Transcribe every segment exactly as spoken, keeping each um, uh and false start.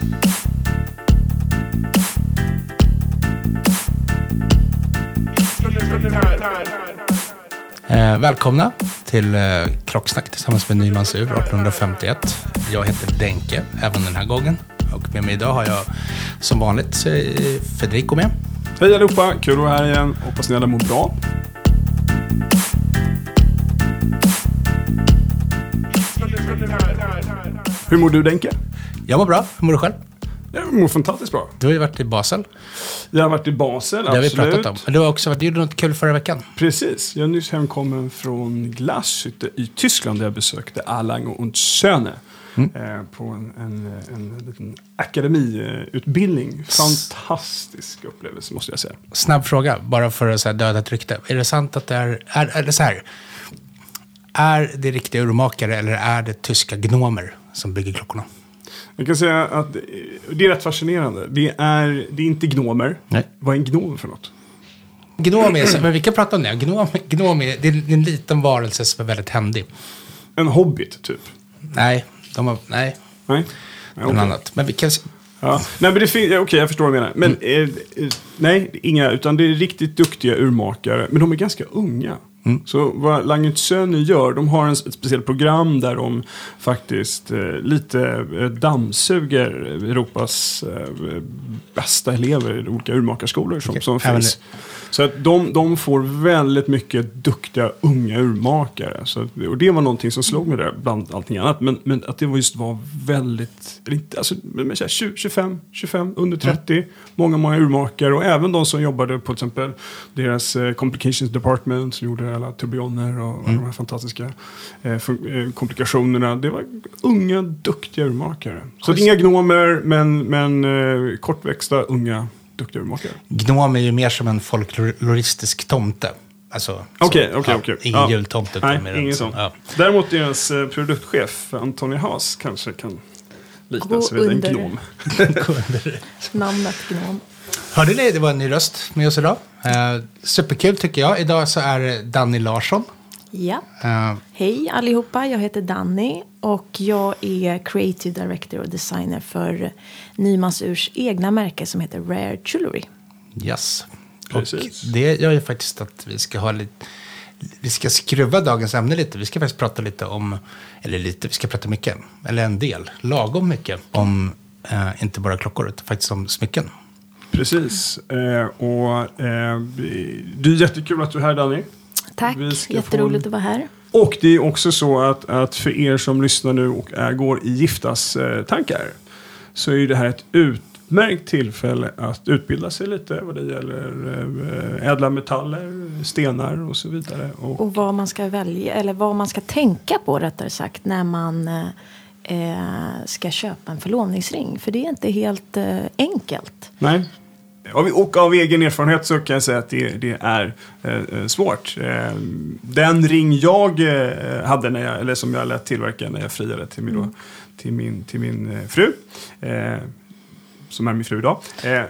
Eh, välkomna till eh, Klocksnack tillsammans med Nymans ur arton femtioett. Jag heter Denke även den här gången. Och med mig idag har jag som vanligt eh, Federico med. Hej allihopa, kul att vara här igen. Hoppas ni alla mår bra. Hur mår du, Denke? Jag mår bra, hur mår du själv? Jag mår fantastiskt bra. Du har ju varit i Basel. Jag har varit i Basel, det absolut. Det har vi pratat om. Men du har också varit, du gjorde något kul förra veckan. Precis, jag är nyss hemkommen från Glashütte i Tyskland där jag besökte Erlang und Söhne. Mm. Eh, på en, en, en liten akademiutbildning. Fantastisk upplevelse måste jag säga. Snabb fråga, bara för att så här, döda ett rykte. Är det sant att det är, är, är det så här? Är det riktiga urmakare eller är det tyska gnomer som bygger klockorna? Jag kan säga att det är rätt fascinerande. Det är, det är inte gnomer. Nej. Vad är en gnom för något? Gnom är, men vi kan prata om det. Gnom, gnom är, det är en liten varelse som är väldigt händig. En hobbit, typ? Nej, de har, nej. Nej. Något okay. annat. Men vi kan... Ja. Nej, men det fin- okej, okay, jag förstår vad du menar. Men mm. eh, nej, inga, utan det är riktigt duktiga urmakare. Men de är ganska unga. Mm. Så vad Erlang und Söhne gör, de har en, ett speciellt program där de faktiskt eh, lite eh, dammsuger Europas eh, bästa elever i olika urmakarskolor som, okay. som finns. Så att de, de får väldigt mycket duktiga unga urmakare. Så att, och det var någonting som slog mig där bland allting annat. Men, men att det var just var väldigt, alltså, tjugo, tjugofem, tjugofem, under trettio. Mm. Många, många urmakare. Och även de som jobbade på till exempel deras eh, complications department som gjorde alla turbioner och mm. de här fantastiska eh, fun- komplikationerna. Det var unga, duktiga urmakare. Så att inga gnomer, men, men eh, kortväxta, unga, duktiga urmakare. Gnom är ju mer som en folkloristisk tomte. Alltså, okej, okej, okej. Ingen ja. jultomte. Nej, ingen sån. Ja. Däremot deras eh, produktchef, Anthony Haas, kanske kan liknas vid en gnom. Namnet gnom. Hörde ni, det var en ny röst med oss idag. Eh, superkul tycker jag. Idag så är det Danny Larsson. Ja. Uh, Hej allihopa, jag heter Danny och jag är creative director och designer för Nymans urs egna märke som heter Rare Jewelry. Yes. Precis. Och det gör ju faktiskt att vi ska ha lite, vi ska skruva dagens ämne lite. Vi ska faktiskt prata lite om, eller lite, vi ska prata mycket, eller en del, lagom mycket om uh, inte bara klockor utan faktiskt om smycken. Precis. Eh, och eh, det är jättekul att du är här, Danny. Tack, jätteroligt att vara här. Och det är också så att, att för er som lyssnar nu och är, går i giftas eh, tankar så är ju det här ett utmärkt tillfälle att utbilda sig lite vad det gäller eh, ädla metaller, stenar och så vidare. Och, och vad man ska välja, eller vad man ska tänka på rättare sagt när man eh, ska köpa en förlovningsring. För det är inte helt eh, enkelt. Nej. Och av egen erfarenhet så kan jag säga att det, det är eh, svårt. Eh, den ring jag eh, hade när jag, eller som jag lät tillverka när jag friade till min, då, till min, till min eh, fru, eh, som är min fru idag, eh,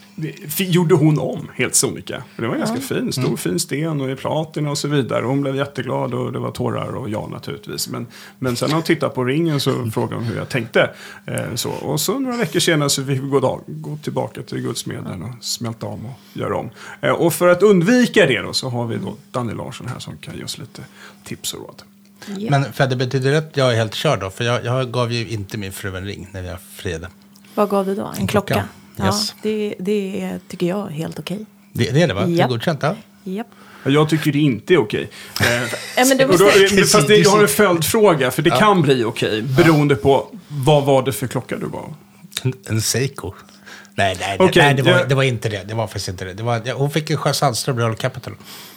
f- gjorde hon om helt sonika. Det var en ganska fin, stor mm. fin sten och i platina och så vidare. Hon blev jätteglad och det var tårar och ja naturligtvis. Men, men sen när hon tittade på ringen så frågade hon hur jag tänkte. Eh, så. Och så några veckor senare så fick vi gå, dag, gå tillbaka till guldsmeden och smälta om och göra om. Eh, och för att undvika det då, så har vi då Danny Larsson här som kan ge oss lite tips och råd. Yeah. Men för det betyder att jag är helt körd då? För jag, jag gav ju inte min fru en ring när jag friade. Vad gav du då? En, en klocka? klocka. Yes. Ja, det, det tycker jag är helt okej. Det, det är det va? Yep. Det är godkänt ja? Japp. Jag tycker det inte är okej. Eh, ja, men det och då, fast det, jag har en följdfråga, för det ja. kan bli okej. Beroende ja. på vad var det för klocka du var? En, en Seiko. Nej, nej, okay, nej det, var, jag... det var inte det. Det var faktiskt inte det. det var, hon fick en Sjö Sandström Royal Capital.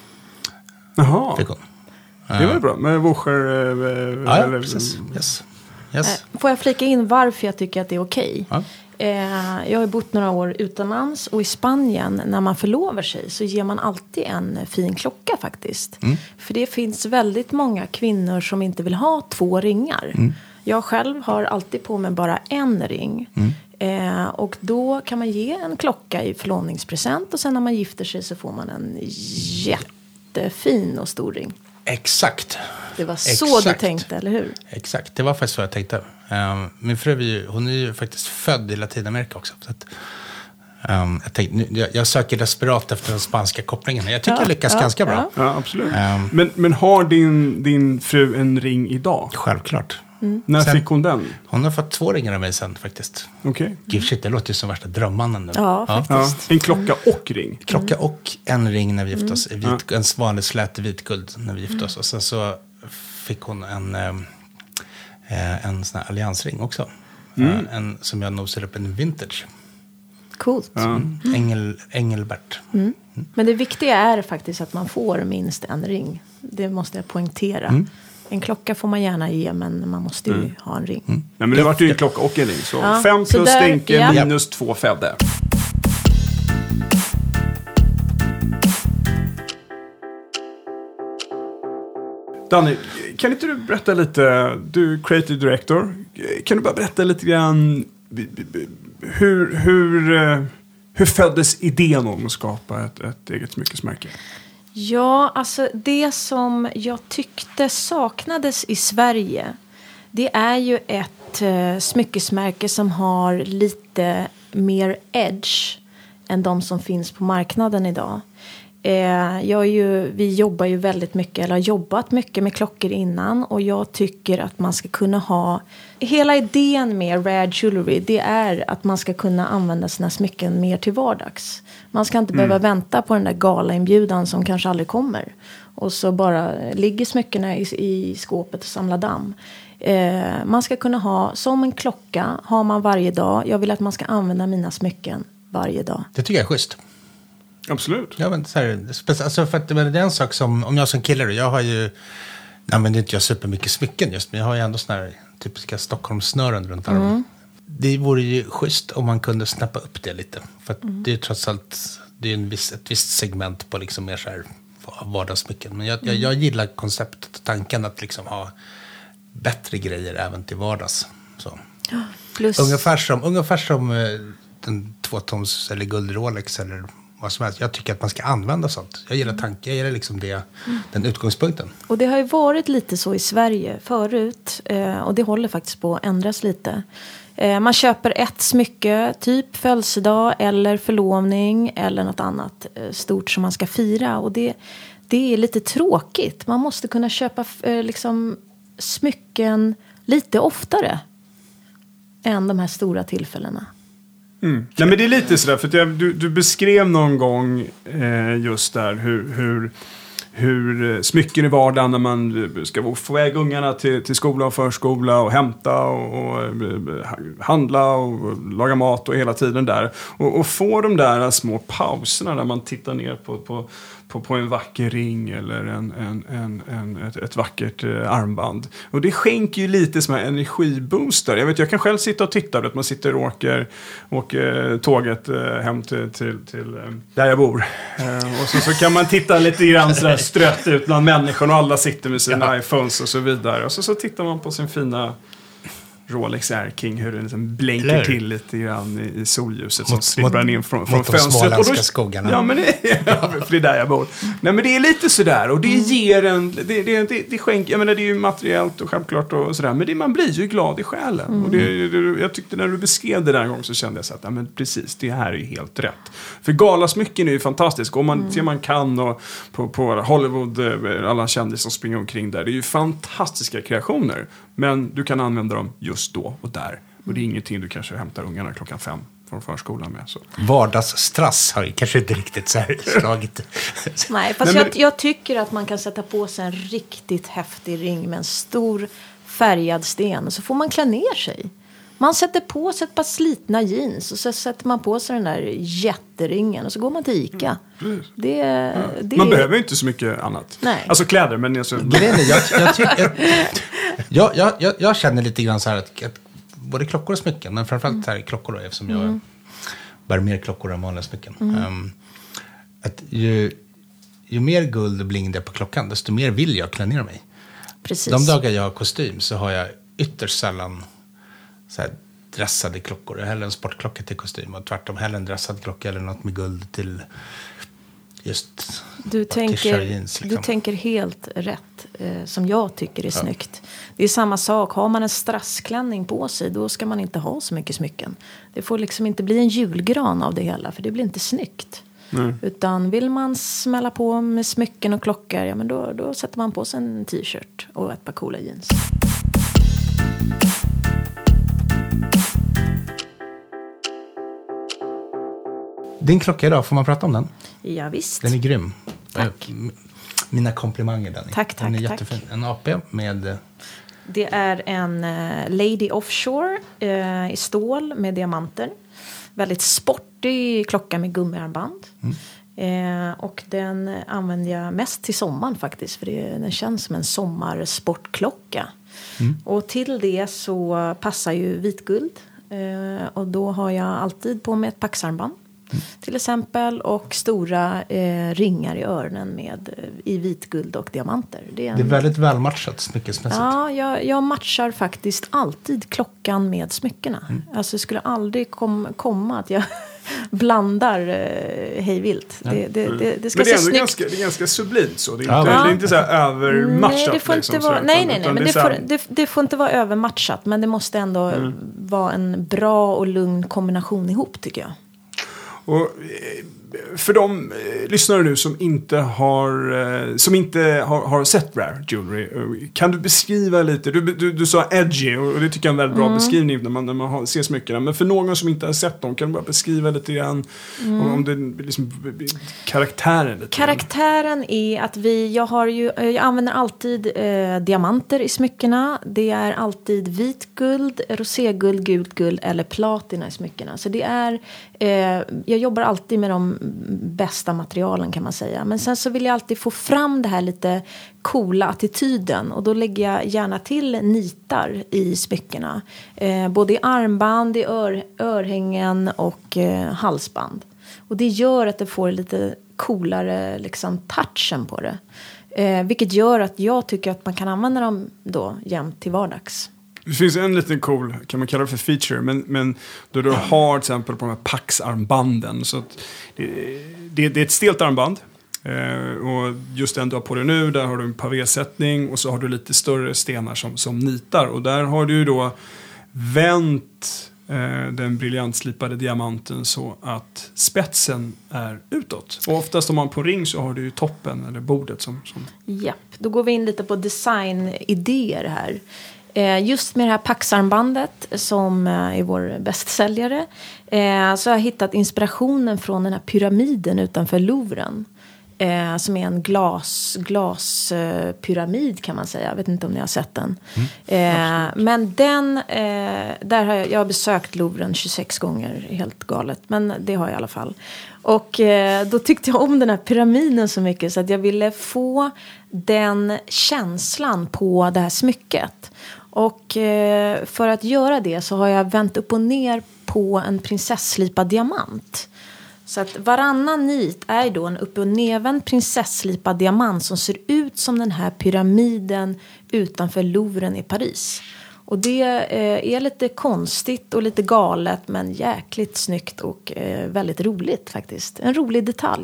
Jaha. Fick hon. Det var bra. Med Voscher... Eh, ja, ja, precis. Yes. Yes. Får jag flika in varför jag tycker att det är okej? Ja. Jag har bott några år utomlands och i Spanien när man förlovar sig så ger man alltid en fin klocka faktiskt. Mm. För det finns väldigt många kvinnor som inte vill ha två ringar. Mm. Jag själv har alltid på mig bara en ring. Mm. Eh, och då kan man ge en klocka i förlovningspresent och sen när man gifter sig så får man en jättefin och stor ring. Exakt. Det var så Exakt. du tänkte, eller hur? Exakt, det var faktiskt så jag tänkte. Um, min fru är ju, hon är ju faktiskt född i Latinamerika också. Så att, um, jag, tänkte, nu, jag, jag söker desperat efter den spanska kopplingen. Jag tycker Ja, jag lyckas ja, ganska ja. bra. Ja, absolut. Um, men, men har din, din fru en ring idag? Självklart. Mm. När Sen- fick hon den? Hon har fått två ringar av mig sen faktiskt. Okej. Gud shit, det låter ju som värsta drömmannen nu. Ja, faktiskt. Ja, en klocka och ring. Klocka och en ring när vi gifte oss. Vit, en vanlig slät vitguld när vi gifte oss. Och sen så fick hon en, eh, en sån här alliansring också. Eh, en, som jag nosade upp en vintage. Coolt. Ja. Engel, Engelbert. Men det viktiga är faktiskt att man får minst en ring. Det måste jag poängtera. Mm. En klocka får man gärna ge, men man måste ju ha en ring. Nej, men det var ju en klocka och en ring. Så Ja, fem så plus där- Stenke ja. minus två Fedde. Danny, kan inte du berätta lite, du är creative director, kan du bara berätta lite grann hur, hur, eh, hur föddes idén om att skapa ett, ett eget smyckesmärke? Ja, alltså det som jag tyckte saknades i Sverige, det är ju ett eh, smyckesmärke som har lite mer edge än de som finns på marknaden idag. Eh, jag är ju, vi jobbar ju väldigt mycket, eller har jobbat mycket med klockor innan, och jag tycker att man ska kunna ha, hela idén med rare jewelry, det är att man ska kunna använda sina smycken mer till vardags. Man ska inte behöva vänta på den där galainbjudan som kanske aldrig kommer, och så bara ligger smyckena i, i skåpet och samlar damm. Eh, man ska kunna ha, som en klocka har man varje dag. Jag vill att man ska använda mina smycken varje dag. Det tycker jag är schysst. Absolut. Ja, men så här, speci- alltså för att, men det är en sak som, om jag som kille då, jag har ju, nej men det är inte jag supermycket smycken just, men jag har ju ändå såna här typiska Stockholmssnören runt armen. Mm. Det vore ju schysst om man kunde snappa upp det lite. För att mm. det är trots allt, det är en viss, ett visst segment på liksom mer så här vardagssmycken. Men jag, jag, jag gillar konceptet och tanken att liksom ha bättre grejer även till vardags. Så. Plus... Ungefär som, ungefär som den tvåtons eller guld Rolex eller vad som helst. Jag tycker att man ska använda sånt. Jag gillar tanken, jag gillar liksom det, mm. den utgångspunkten. Och det har ju varit lite så i Sverige förut. Eh, och det håller faktiskt på att ändras lite. Eh, man köper ett smycke, typ födelsedag eller förlovning eller något annat eh, stort som man ska fira. Och det, det är lite tråkigt. Man måste kunna köpa eh, liksom smycken lite oftare än de här stora tillfällena. Mm. Nej, men det är lite sådär, för att jag, du, du beskrev någon gång eh, just där hur, hur, hur smycken i vardagen när man ska få iväg ungarna till, till skola och förskola och hämta och, och handla och laga mat och hela tiden där. Och, och få de där små pauserna där man tittar ner på, på, på, på en vacker ring eller en, en, en, en, ett, ett vackert eh, armband. Och det skänker ju lite som en energibooster. Jag vet, jag kan själv sitta och titta, att man sitter och åker, åker tåget eh, hem till, till, till eh, där jag bor. Eh, och så, så kan man titta lite grann sådär strött ut bland människorna och alla sitter med sina ja. iPhones och så vidare. Och så, så tittar man på sin fina Rolex Air King, hur den liksom blänker till lite grann i, i solljuset som slipper in från, från fönstret. Och då, skogarna. Ja, men det, ja, för det är där jag bor. Nej, men det är lite sådär, och det mm. ger en, det, det, det, det skänker, jag menar det är ju materiellt och självklart och sådär, men det, man blir ju glad i själen. Mm. Och det, det, jag tyckte när du beskrev det där en gång så kände jag så att, ja men precis, det här är ju helt rätt. För galasmycken är ju fantastisk, och man mm. ser man kan och på, på Hollywood, alla kändisar som springer omkring där, det är ju fantastiska kreationer, men du kan använda dem just då och där. Och det är ingenting du kanske hämtar ungarna klockan fem från förskolan med. Så. Vardagsstrass har ju kanske inte riktigt så här slagit. Nej, fast Nej, men... jag, jag tycker att man kan sätta på sig en riktigt häftig ring med en stor färgad sten. Och så får man klä ner sig. Man sätter på sig ett par slitna jeans och så sätter man på sig den där jätteringen och så går man till Ica. Mm, det, ja. det man är... behöver inte så mycket annat. Nej. Alltså kläder, men alltså... Grejen är, jag, jag, jag, jag, jag, jag, jag känner lite grann så här att, att både klockor och smycken, men framförallt här klockor då, eftersom jag mm. bär mer klockor än vanliga smycken. Mm. Um, att ju, ju mer guld och bling det är på klockan, desto mer vill jag klä ner mig. Precis. De dagar jag har kostym så har jag ytterst sällan så här dressade klockor. Jag hellre en sportklocka till kostym och tvärtom hellre en dressad klocka eller något med guld till just Du tänker, jeans, liksom. Du tänker helt rätt, eh, som jag tycker är ja. snyggt. Det är samma sak, har man en strassklänning på sig, då ska man inte ha så mycket smycken. Det får liksom inte bli en julgran av det hela, för det blir inte snyggt. Mm. Utan vill man smälla på med smycken och klockor, ja, men då, då sätter man på sig en t-shirt och ett par coola jeans. Din klocka idag, får man prata om den? Ja, visst. Den är grym. Tack. Mina komplimanger, Danny. Tack, tack, den är tack. jättefin. En A P med... Det är en uh, Lady Offshore uh, i stål med diamanter. Väldigt sportig klocka med gummiarmband. Mm. Uh, och den använder jag mest till sommaren faktiskt. För det, den känns som en sommarsportklocka. Mm. Och till det så passar ju vitguld. Uh, och då har jag alltid på mig ett paxarmband. Mm. Till exempel, och stora eh, ringar i öronen med eh, i vitguld och diamanter. Det är, en... det är väldigt välmatchat smyckesmässigt. Ja, jag, jag matchar faktiskt alltid klockan med smyckena. Mm. Alltså det skulle aldrig kom, komma att jag blandar eh, hejvilt. Det, det, det, det ska men det är se ändå snyggt. ganska, det är ganska sublimt så. Det är ja, inte, ja. det är inte så här övermatchat. Nej, det får liksom, inte vara, sådär, nej, nej, nej, men det, det, får, det, det får inte vara övermatchat. Men det måste ändå mm. vara en bra och lugn kombination ihop, tycker jag. Och för de lyssnare nu som inte har som inte har, har sett Rare Jewelry, kan du beskriva lite, du, du, du sa edgy och det tycker jag är en väldigt bra mm. beskrivning när man, när man har, ser smyckena, men för någon som inte har sett dem, kan du bara beskriva lite grann mm. om, om det liksom karaktären lite. Karaktären är att vi, jag har ju, jag använder alltid eh, diamanter i smyckena, det är alltid vitguld, roséguld, gult guld eller platina i smyckena, så det är eh, jag jobbar alltid med de bästa materialen, kan man säga. Men sen så vill jag alltid få fram det här lite coola attityden. Och då lägger jag gärna till nitar i smyckena. Eh, både i armband, i ör, örhängen och eh, halsband. Och det gör att det får lite coolare liksom, touchen på det. Eh, vilket gör att jag tycker att man kan använda dem då jämt till vardags. Det finns en liten cool, kan man kalla det för feature, men, men då du har till exempel på de här paxarmbanden, så att det, det, det är ett stelt armband eh, och just den du har på dig nu, där har du en pavésättning och så har du lite större stenar som, som nitar, och där har du ju då vänt eh, den briljantslipade diamanten så att spetsen är utåt, och oftast om man på ring så har du ju toppen eller bordet som... som... Japp, då går vi in lite på designidéer här. Just med det här paxarmbandet som är vår bästsäljare, så har jag hittat inspirationen från den här pyramiden utanför Louvren, som är en glas, glaspyramid kan man säga. Jag vet inte om ni har sett den. Mm, men den, där har jag, jag har besökt Louvren tjugosex gånger, helt galet. Men det har jag i alla fall. Och då tyckte jag om den här pyramiden så mycket så att jag ville få den känslan på det här smycket. Och eh, för att göra det så har jag vänt upp och ner på en prinsesslipad diamant. Så att varannan nit är då en upp- och nervänd prinsesslipad diamant som ser ut som den här pyramiden utanför Louvren i Paris. Och det eh, är lite konstigt och lite galet, men jäkligt snyggt och eh, väldigt roligt faktiskt. En rolig detalj.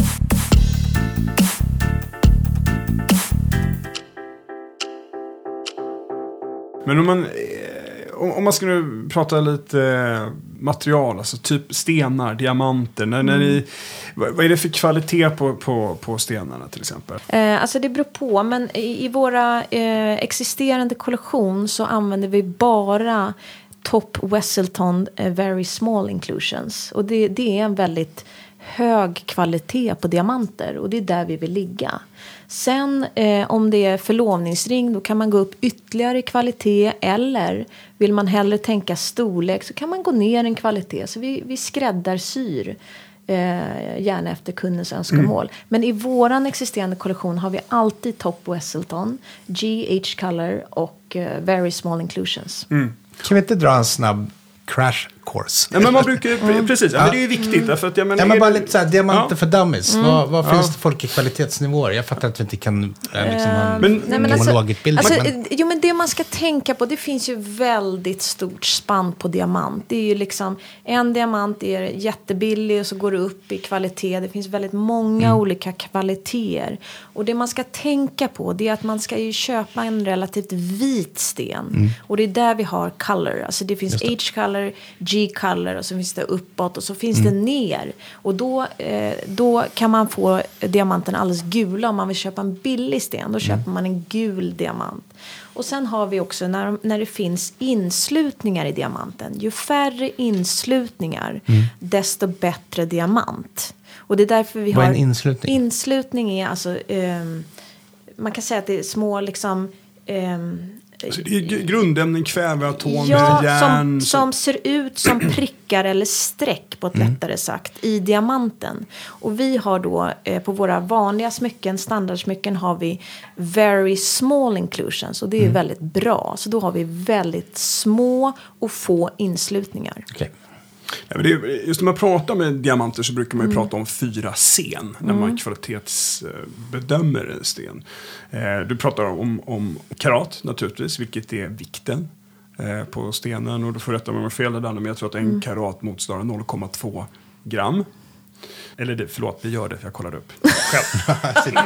Men om man, om man ska nu prata lite material, alltså typ stenar, diamanter, när, när ni, vad är det för kvalitet på, på, på stenarna till exempel? Eh, alltså det beror på, men i, i våra eh, existerande kollektion så använder vi bara Top Wesselton eh, Very Small Inclusions. Och det, det är en väldigt hög kvalitet på diamanter, och det är där vi vill ligga. Sen eh, om det är förlovningsring, då kan man gå upp ytterligare i kvalitet, eller vill man hellre tänka storlek så kan man gå ner en kvalitet. Så vi, vi skräddarsyr eh, gärna efter kundens önskemål. Mm. Men i våran existerande kollektion har vi alltid Top Wesselton, G H Color och eh, Very Small Inclusions. Mm. Kan vi inte dra en snabb crash course. Ja, men man brukar, mm. precis, ja, men det är ju viktigt. Därför att, jag menar, ja, men bara det, lite så här, diamanter ja. för dummies. Mm. Vad, vad finns ja. det för olika kvalitetsnivåer? Jag fattar att vi inte kan äh, liksom, ha en men, nej, men geologutbildning. Alltså, men... alltså, jo, men det man ska tänka på, det finns ju väldigt stort spann på diamant. Det är ju liksom, en diamant är jättebillig och så går det upp i kvalitet. Det finns väldigt många mm. olika kvaliteter. Och det man ska tänka på, det är att man ska ju köpa en relativt vit sten. Mm. Och det är där vi har color. Alltså det finns H-color, G-color och så finns det uppåt och så finns mm. det ner. Och då, eh, då kan man få diamanten alldeles gula om man vill köpa en billig sten. Då köper mm. man en gul diamant. Och sen har vi också när, när det finns inslutningar i diamanten. Ju färre inslutningar, mm. desto bättre diamant. Och det är därför vi Vad har... är en inslutning? Inslutning är alltså... Um, man kan säga att det är små liksom... Um, alltså det är grundämnen, kväveatomer, ja, järn. Som, som ser ut som prickar eller streck på ett mm. lättare sagt i diamanten. Och vi har då eh, på våra vanliga smycken, standardsmycken har vi very small inclusions. Och det är mm. väldigt bra. Så då har vi väldigt små och få inslutningar. Okay. Ja, men det är, just när man pratar med diamanter så brukar man ju mm. prata om fyra sen när man mm. kvalitetsbedömer en sten. Eh, du pratar om, om karat naturligtvis, vilket är vikten eh, på stenen. Och du får rätta mig om jag fel där, men jag tror att en mm. karat motsvarar noll komma två gram. Eller det, förlåt, vi gör det för jag kollar upp själv.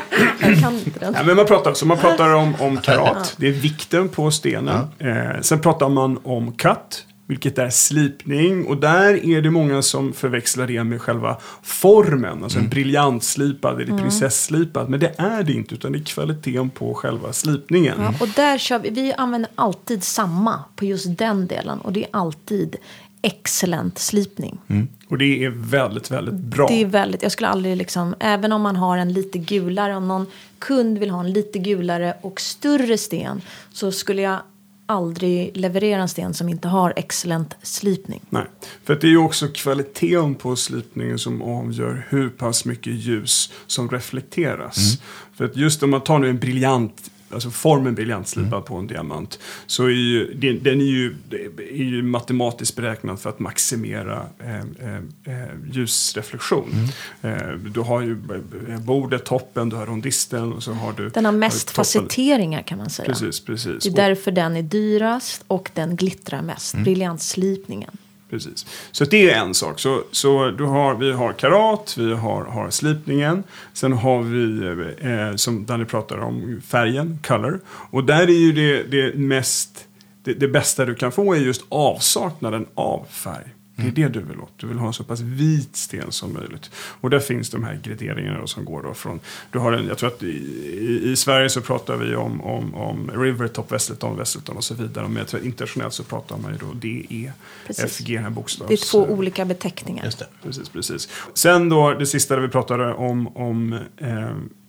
Jag kan inte den. Ja, men man pratar, så man pratar om, om karat, det är vikten på stenen. Ja. Eh, sen pratar man om cut, vilket är slipning. Och där är det många som förväxlar det med själva formen. Alltså mm. en briljantslipad eller mm. prinsesslipad. Men det är det inte, utan det är kvaliteten på själva slipningen. Ja, och där kör vi, vi använder alltid samma på just den delen. Och det är alltid excellent slipning. Mm. Och det är väldigt, väldigt bra. Det är väldigt, jag skulle aldrig liksom, även om man har en lite gulare, om någon kund vill ha en lite gulare och större sten, så skulle jag aldrig leverera en sten som inte har excellent slipning. Nej, för att det är ju också kvaliteten på slipningen som avgör hur pass mycket ljus som reflekteras. Mm. För att just om man tar nu en briljant, alltså formen briljant slipad mm. på en diamant, så är ju, den, den är, ju, är ju matematiskt beräknad för att maximera eh, eh, ljusreflektion. Mm. Eh, du har ju bordet, toppen, du har rondisten och så har du... Den har mest har facetteringar kan man säga. Precis, precis. Det är därför den är dyrast och den glittrar mest. Mm. Briljantslipningen. Precis. Så det är en sak. Så, så du har, vi har karat, vi har, har slipningen. Sen har vi, eh, som Danny pratar om, färgen, color. Och där är ju det, det mest, det, det bästa du kan få är just avsaknaden av färg. Det är det du vill åt. Du vill ha en så pass vit sten som möjligt. Och där finns de här graderingarna som går då från... Du har en, jag tror att i, i, i Sverige så pratar vi om, om, om Rivertop, Westleton, Westleton och så vidare. Men jag tror att internationellt så pratar man ju då D, E, precis. F, G, här bokstavs... Det är två olika beteckningar. Just det. Precis, precis. Sen då, det sista där vi pratade om, om eh,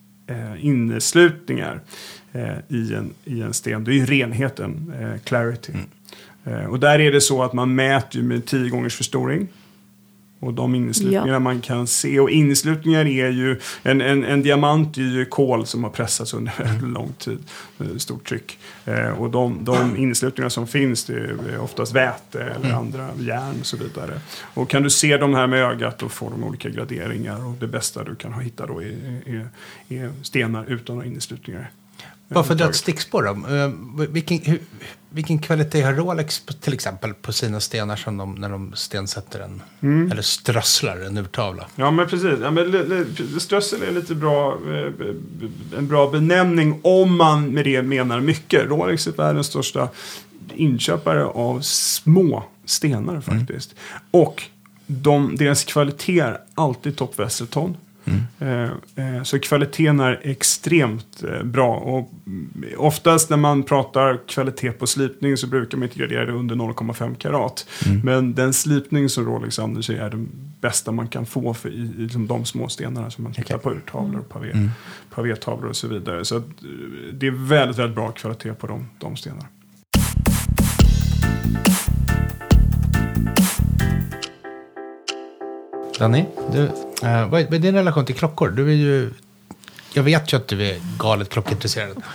eh, inneslutningar eh, i, en, i en sten. Det är ju renheten, eh, clarity. Mm. Och där är det så att man mäter med tio gångers förstoring. Och de inneslutningar ja. man kan se. Och inneslutningar är ju... En, en, en diamant är ju kol som har pressats under väldigt lång tid. Stort tryck. Och de, de inneslutningar som finns, det är oftast väte eller andra järn och så vidare. Och kan du se de här med ögat, då får de olika graderingar. Och det bästa du kan hitta då är, är, är stenar utan några inneslutningar. Bara för att dra ett stickspår då. Uh, vilken, hur, vilken kvalitet har Rolex till exempel på sina stenar som de, när de stensätter en mm. eller strösslar en urtavla? Ja, men precis. Ja, men, strössel är lite bra, en bra benämning om man med det menar mycket. Rolex är världens största inköpare av små stenar faktiskt. Mm. Och de, deras kvalitet är alltid Top Westleton. Mm. Eh, så kvaliteten är extremt eh, bra. Och oftast när man pratar kvalitet på slipning så brukar man inte gradera det under noll komma fem karat. Mm. Men den slipning som Rolex använder sig är den bästa man kan få för i, i liksom de små stenarna som man tittar okay. på urtavlor och pavé, mm. pavétavlor och så vidare. Så att, det är väldigt, väldigt bra kvalitet på de, de stenarna. Danny, du, uh, vad är din relation till klockor? Du är ju, jag vet ju att du är galet klockintresserad. Uh,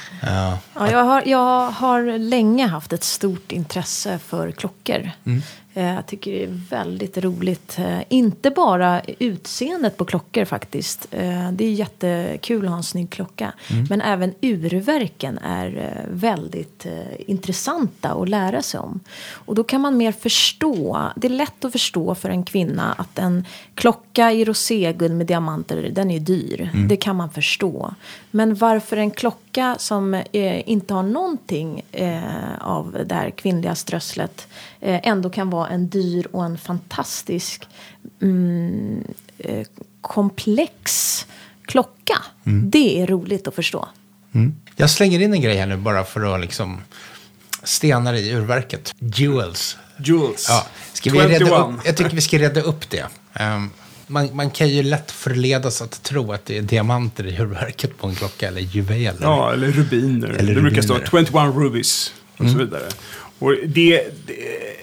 ja, jag, har, jag har länge haft ett stort intresse för klockor. Mm. Jag tycker det är väldigt roligt. Inte bara utseendet på klockor faktiskt. Det är jättekul att ha en snygg klocka. Mm. Men även urverken är väldigt intressanta att lära sig om. Och då kan man mer förstå. Det är lätt att förstå för en kvinna att en klocka i roséguld med diamanter, den är dyr. Mm. Det kan man förstå. Men varför en klocka som eh, inte har någonting eh, av det här kvinnliga strösslet eh, ändå kan vara en dyr och en fantastisk mm, eh, komplex klocka. Mm. Det är roligt att förstå. Mm. Jag slänger in en grej här nu bara för att liksom stenar i urverket. Jewels. Jewels. Ja. Ska vi reda upp, jag tycker vi ska reda upp det. Um, man, man kan ju lätt förledas att tro att det är diamanter i urverket på en klocka eller juveler. Ja, eller rubiner. Eller det rubiner. Brukar stå tjugoett rubies och mm. så vidare. Och det, det,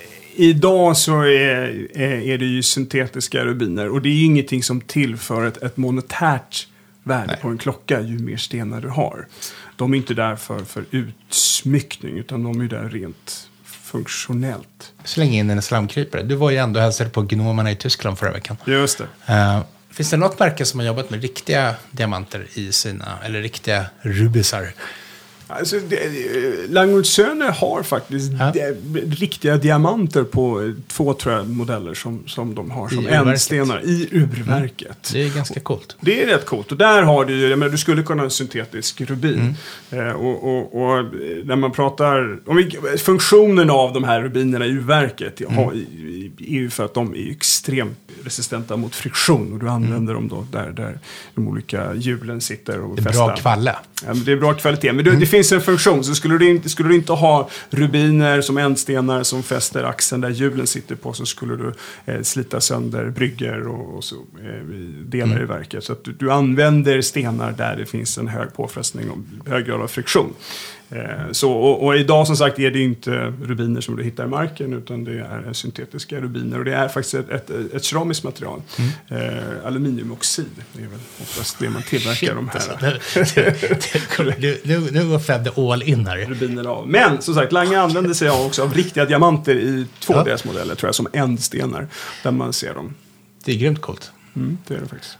idag så är, är det ju syntetiska rubiner. Och det är ju ingenting som tillför ett, ett monetärt värde Nej. På en klocka ju mer stenar du har. De är inte där för, för utsmyckning utan de är där rent funktionellt. Släng in en slamkrypare. Du var ju ändå hälsade på gnomerna i Tyskland förra veckan. Just det. Uh, finns det något märke som har jobbat med riktiga diamanter i sina, eller riktiga rubisar? Alltså, Lange Söner har faktiskt ja. de, riktiga diamanter på två tror jag, modeller som, som de har som ändstenar i urverket. Mm. Det är ganska coolt. Det är rätt coolt. Och där har du ju, jag menar, du skulle kunna ha en syntetisk rubin. Mm. Eh, och, och, och när man pratar om vi, funktionen av de här rubinerna i urverket mm. har, är ju för att de är extremt resistenta mot friktion. Och du använder mm. dem då där, där de olika hjulen sitter och fäster. Det är bra kvalitet. Ja, det är bra kvalitet. Men du, mm. det finns en funktion. Så skulle du, inte, skulle du inte ha rubiner som ändstenar som fäster axeln där hjulen sitter på så skulle du eh, slita sönder brygger och, och så, eh, delar mm. i verket. Så att du, du använder stenar där det finns en hög påfrestning och hög grad av friktion. Eh, så, och, och idag som sagt är det inte rubiner som du hittar i marken utan det är syntetiska rubiner och det är faktiskt ett, ett, ett keramiskt material. Mm. Eh, aluminiumoxid, det är väl oftast det man tillverkar. Shit, de här. Alltså, nu, nu, nu var Fedde all in här. Rubiner av. Men som sagt, Lange använder sig också av riktiga diamanter i två ja. deras modeller tror jag som ändstenar där man ser dem. Det är grymt coolt. Mm, det är det faktiskt.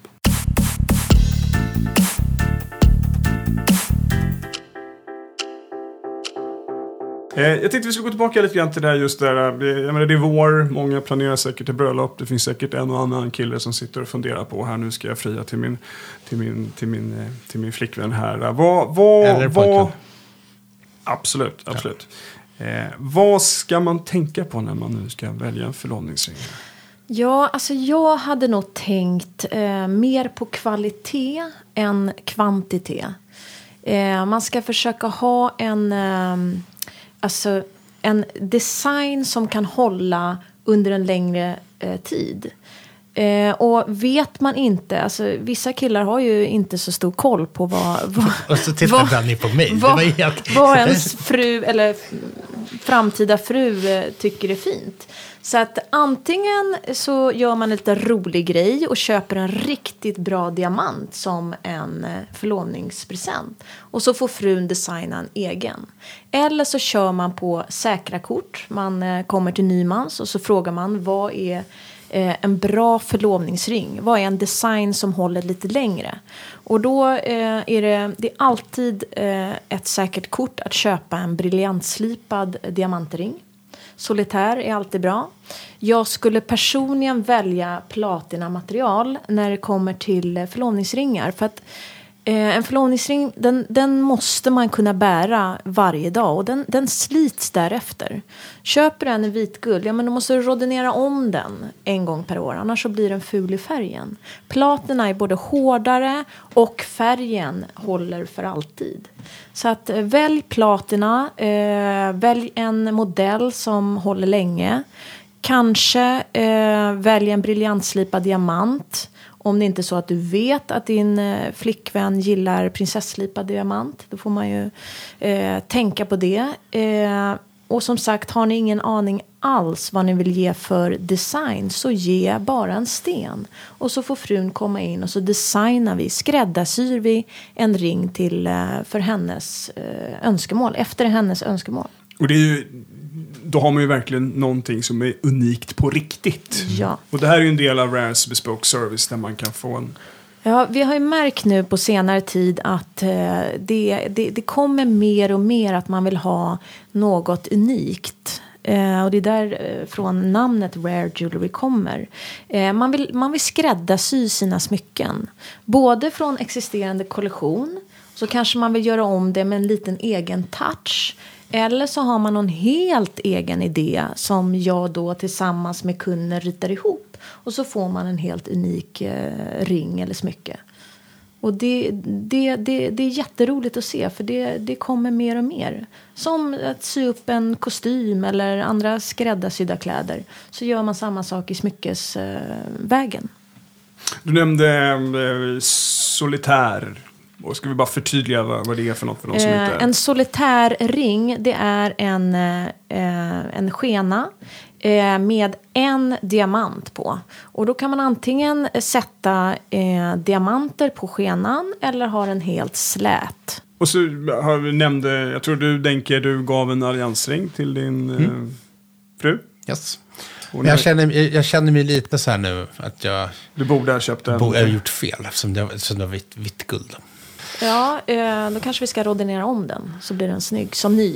Jag tänkte vi skulle gå tillbaka lite grann till det här just där. Jag menar, det är vår, många planerar säkert ett bröllop. Det finns säkert en och annan kille som sitter och funderar på här, nu ska jag fria till min, till min, till min, till min flickvän här. Vad, vad, Eller vad, absolut, absolut. Ja. Eh, vad ska man tänka på när man nu ska välja en förlovningsring? Ja, alltså jag hade nog tänkt eh, mer på kvalitet än kvantitet. Eh, man ska försöka ha en... Eh, Alltså en design som kan hålla under en längre eh, tid. Eh, och vet man inte, alltså vissa killar har ju inte så stor koll på vad... vad och så tittar Danny på mig. Vad, det var helt... vad ens fru eller framtida fru eh, tycker är fint. Så att antingen så gör man en lite rolig grej och köper en riktigt bra diamant som en förlovningspresent. Och så får frun designa en egen. Eller så kör man på säkra kort. Man kommer till Nymans och så frågar man vad är en bra förlovningsring. Vad är en design som håller lite längre? Och då är det, det är alltid ett säkert kort att köpa en briljantslipad diamantring. Solitär är alltid bra. Jag skulle personligen välja platinamaterial när det kommer till förlovningsringar. För att eh, en förlovningsring, den, den måste man kunna bära varje dag. Och den, den slits därefter. Köper den i vitguld, ja men då måste du rodinera om den en gång per år. Annars så blir den ful i färgen. Platina är både hårdare och färgen håller för alltid. Så att eh, välj platina, eh, välj en modell som håller länge. Kanske eh, välj en briljantslipad diamant. Om det inte är så att du vet att din eh, flickvän gillar prinsesslipad diamant. Då får man ju eh, tänka på det. Eh, och som sagt, har ni ingen aning alls vad ni vill ge för design, så ge bara en sten. Och så får frun komma in och så designar vi, skräddarsyr vi en ring till, eh, för hennes eh, önskemål, efter hennes önskemål. Och det är ju då har man ju verkligen någonting som är unikt på riktigt. Ja. Och det här är ju en del av Rares bespoke service där man kan få en... Ja, vi har ju märkt nu på senare tid att eh, det, det, det kommer mer och mer att man vill ha något unikt. Eh, och det är där eh, från namnet Rare Jewelry kommer. Eh, man, vill, man vill skräddarsy sina smycken. Både från existerande kollektion, så kanske man vill göra om det med en liten egen touch. Eller så har man någon helt egen idé som jag då tillsammans med kunden ritar ihop. Och så får man en helt unik eh, ring eller smycke. Och det, det, det, det är jätteroligt att se, för det, det kommer mer och mer. Som att sy upp en kostym eller andra skräddarsydda kläder. Så gör man samma sak i smyckesvägen. Eh, du nämnde eh, solitär. Och ska vi bara förtydliga vad, vad det är för något för de som eh, inte... En solitär ring, det är en, eh, en skena eh, med en diamant på. Och då kan man antingen sätta eh, diamanter på skenan eller ha den helt slät. Och så har vi nämnde, jag tror du Denke, du gav en alliansring till din mm. eh, fru. Yes. Men jag, känner, jag känner mig lite så här nu att jag... Du borde ha köpt en... Borde ha gjort fel eftersom det, eftersom det var vitt, vitt guld. Ja, eh, då kanske vi ska rodinera om den. Så blir den snygg, som ny.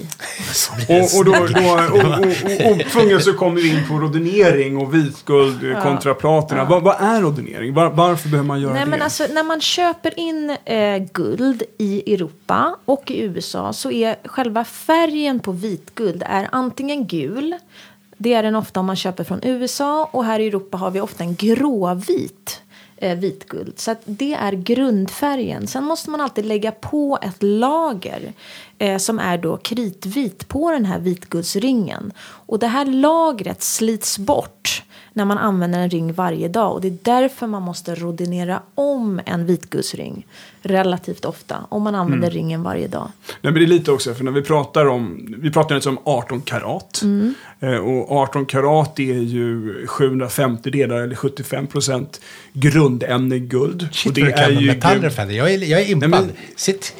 och, och då, då otvungen så kommer vi in på rodinering och vitguld ja. kontra platina. Ja. Vad, vad är rodinering? Var, varför behöver man göra Nej, det? Men alltså, när man köper in eh, guld i Europa och i U S A så är själva färgen på vitguld är antingen gul. Det är den ofta om man köper från U S A, och här i Europa har vi ofta en gråvit eh, vitguld. Så att det är grundfärgen. Sen måste man alltid lägga på ett lager eh, som är då kritvit på den här vitguldsringen. Och det här lagret slits bort när man använder en ring varje dag. Och det är därför man måste rodinera om en vitguldsring relativt ofta. Om man använder mm. ringen varje dag. Nej, men det är lite också, för när vi pratar om... Vi pratar inte om arton karat. Mm. Eh, och arton karat är ju sjuhundrafemtio delar eller sjuttiofem procent grundämne guld. Shit, och det är ju metaller guld... jag är, jag är impad. Nej, men... Sitt...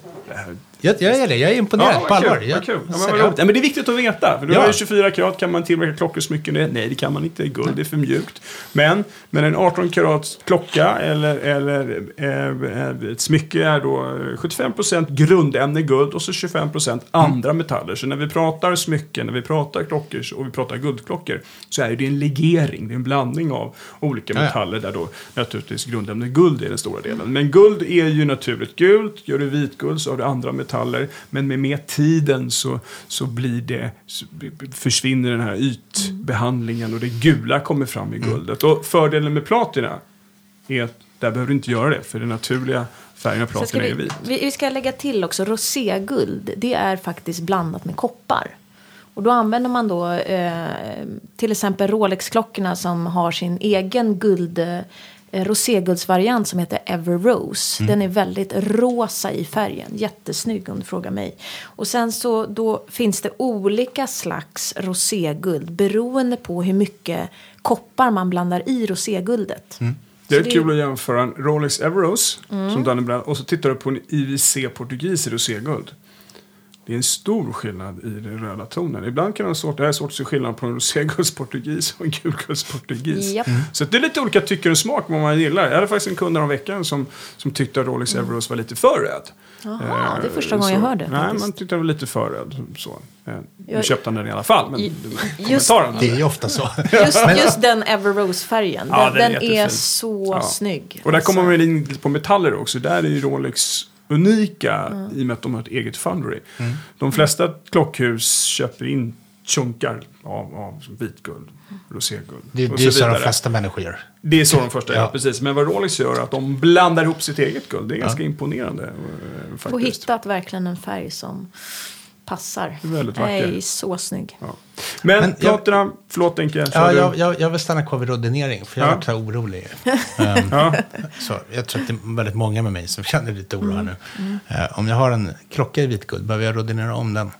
Jag, jag är det, jag är imponerad ja, på allvar. Kul, jag, kul. Ja, men, ja. Ja, men det är viktigt att veta. För du ja. har ju tjugofyra karat, kan man tillverka klockor smycken? Nej, det kan man inte. Guld, det är för mjukt. Men, men en arton karats klocka eller, eller äh, ett smycke är då sjuttiofem procent grundämne guld och så tjugofem procent andra mm. metaller. Så när vi pratar smycken, när vi pratar klockor och vi pratar guldklockor, så är det en legering, det är en blandning av olika metaller, ja, ja. där då naturligtvis grundämne guld är den stora delen. Men guld är ju naturligt gult. Gör du vitguld så har du andra metaller. Men med mer tiden så, så blir det så försvinner den här ytbehandlingen och det gula kommer fram i guldet. Och fördelen med platina är att där behöver du inte göra det, för den naturliga färgen av platina vi, är vit. Vi, vi ska lägga till också roséguld. Det är faktiskt blandat med koppar. Och då använder man då eh, till exempel Rolex-klockorna som har sin egen guld roséguldsvariant som heter Ever Rose. Mm. Den är väldigt rosa i färgen. Jättesnygg om du frågar mig. Och sen så då finns det olika slags roséguld beroende på hur mycket koppar man blandar i roséguldet. Mm. Det är det... kul att jämföra en Rolex Ever Rose mm. som Danny Brand, och så tittar du på en I W C portugis i roséguld. Det är en stor skillnad i den röda tonen. Ibland kan det vara svårt, det här är svårt att se skillnad på en roségulds-portugis och en gulgulds-portugis. Yep. Mm. Så det är lite olika tycker och smak vad man gillar. Jag hade faktiskt en kund om veckan som, som tyckte att Rolex mm. Everose var lite för röd. Jaha, det är första gången jag hörde. Nej, faktiskt. Man tyckte den var lite för röd. Så. Nu köpte han den i alla fall. Men just, det är ju ofta så. just, just den Ever Rose-färgen. Den, ja, den, den är så ja. snygg. Och där kommer man in på metaller också. Där är ju Rolex unika mm. i och med att de har ett eget foundry. Mm. De flesta klockhus köper in chunkar av, av vitguld, roséguld. Det, det är så, så de flesta människor gör. Det är så de första gör, ja. precis. Men vad Rolex gör är att de blandar ihop sitt eget guld. Det är ja. ganska imponerande. Faktiskt. Och hittat verkligen en färg som passar. Väldigt vacker. Nej, så snygg. Ja. Men, Men platina, jag, förlåt Denke. Ja, jag, jag, jag vill stanna kvar vid rodinering, för jag har ja. varit så orolig. um, ja. så jag tror att det är väldigt många med mig som känner lite oro här nu. Mm. Uh, om jag har en klocka i vitguld, behöver jag rodinera om den?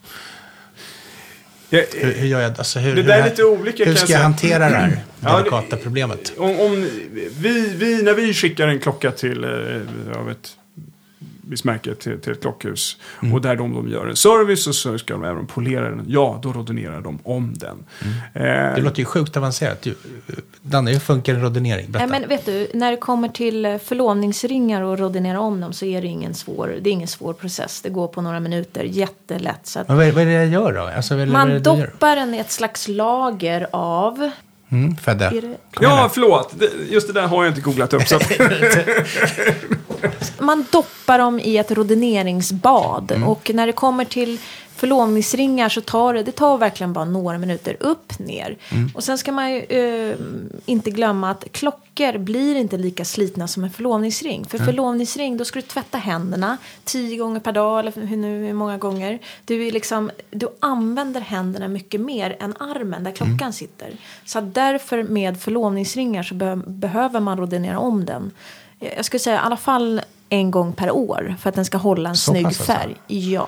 Ja, hur, hur gör jag? Alltså, hur, det där är lite olika. Hur ska jag, jag hantera det här ja, delikata problemet? Om, om vi, vi, när vi skickar en klocka till, jag vet, märket till, till ett klockhus. Mm. Och där de, de gör en service och så ska de även polera den. Ja, då rodenerar de om den. Mm. Eh, det låter ju sjukt avancerat. Danne, hur funkar en rodinering? Nej, men vet du, när det kommer till förlovningsringar och rodinera om dem så är det ingen svår, det är ingen svår process. Det går på några minuter, jättelätt. Så att men vad, är, vad är det jag gör då? Alltså, vad är, man vad är det doppar den i ett slags lager av... Mm, Fedde. Det... Ja, förlåt. Just det där har jag inte googlat upp. Så att... man doppar dem i ett rodineringsbad. Mm. Och när det kommer till förlovningsringar så tar det, det tar verkligen bara några minuter upp, ner. Mm. Och sen ska man ju äh, inte glömma att klockor blir inte lika slitna som en förlovningsring. För mm. förlovningsring, då ska du tvätta händerna tio gånger per dag eller hur, nu, hur många gånger. Du, är liksom, du använder händerna mycket mer än armen där klockan mm. sitter. Så därför med förlovningsringar så be- behöver man rodinera om den. Jag skulle säga i alla fall en gång per år för att den ska hålla en så snygg färg. Ja.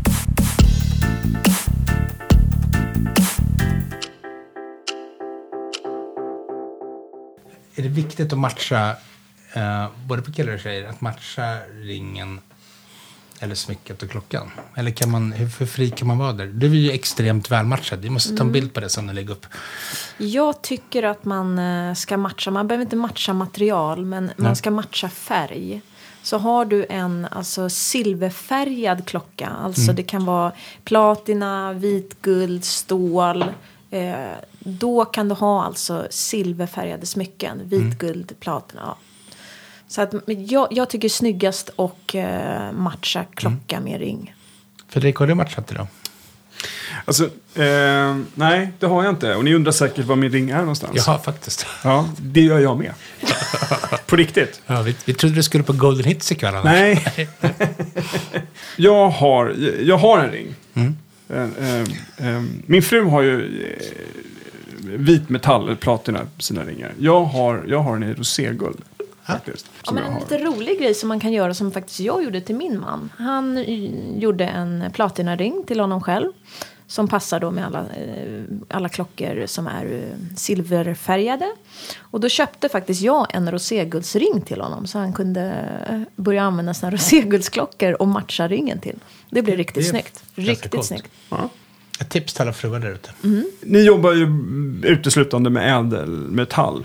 Är det viktigt att matcha eh, både på killar och tjejer, att matcha ringen eller smycket och klockan? Eller kan man, hur, hur fri kan man vara där? Du är ju extremt välmatchad. Vi måste ta en bild på det som den lägger upp. Jag tycker att man ska matcha. Man behöver inte matcha material, men Nej. man ska matcha färg. Så har du en alltså, silverfärgad klocka, alltså mm. det kan vara platina, vitguld, stål. Eh, då kan du ha alltså silverfärgade smycken, vitguld, mm. platina. Ja. Så att jag, jag tycker snyggast och eh, matcha klocka mm. med ring. Fredrik, har du matchat idag? Alltså, eh, nej, det har jag inte. Och ni undrar säkert var min ring är någonstans. Ja, faktiskt. Ja, det gör jag med. På riktigt. Ja, vi, vi trodde du skulle på Golden Hits ikväll. Annars. Nej. jag, har, jag har en ring. Mm. Eh, eh, eh, min fru har ju eh, vit metall eller platina på sina ringar. Jag har, jag har en i roséguld. Faktiskt, ja, men en lite rolig grej som man kan göra som faktiskt jag gjorde till min man. Han gjorde en platinaring till honom själv som passar då med alla, alla klockor som är silverfärgade. Och då köpte faktiskt jag en roséguldsring till honom så han kunde börja använda sina roséguldsklockor och matcha ringen till. Det blev riktigt det snyggt. Riktigt coolt. Snyggt. Ja. Ett tips till alla fruar där ute. Mm. Ni jobbar ju uteslutande med ädelmetall.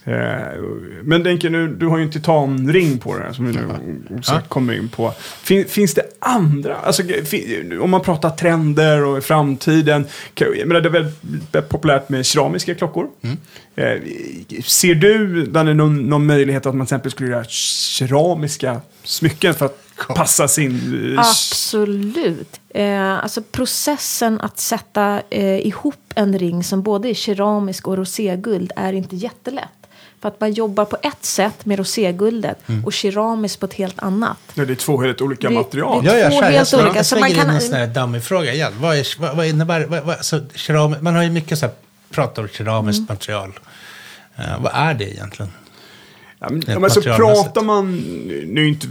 Men Denke, nu, du har ju en titanring på det som vi nu ja. kommer in på. Fin, finns det andra, alltså, fin, om man pratar trender och i framtiden, jag menar, det är väldigt populärt med keramiska klockor. Mm. Eh, ser du där är någon, någon möjlighet att man till exempel skulle göra keramiska smycken för att passa sin... Absolut. Eh, alltså processen att sätta eh, ihop en ring som både är keramisk och roséguld är inte jättelätt. För att man jobbar på ett sätt med roséguldet mm. och keramiskt på ett helt annat. Ja, det är två helt olika det, material. Det är två ja, jag helt olika. Jag så man kan en sån här dammig-fråga igen. Vad, är, vad, vad innebär... Vad, vad, alltså, keram, man har ju mycket så här, pratar om keramiskt mm. material. Uh, vad är det egentligen? Ja, men, ja, men så pratar man... Nu är inte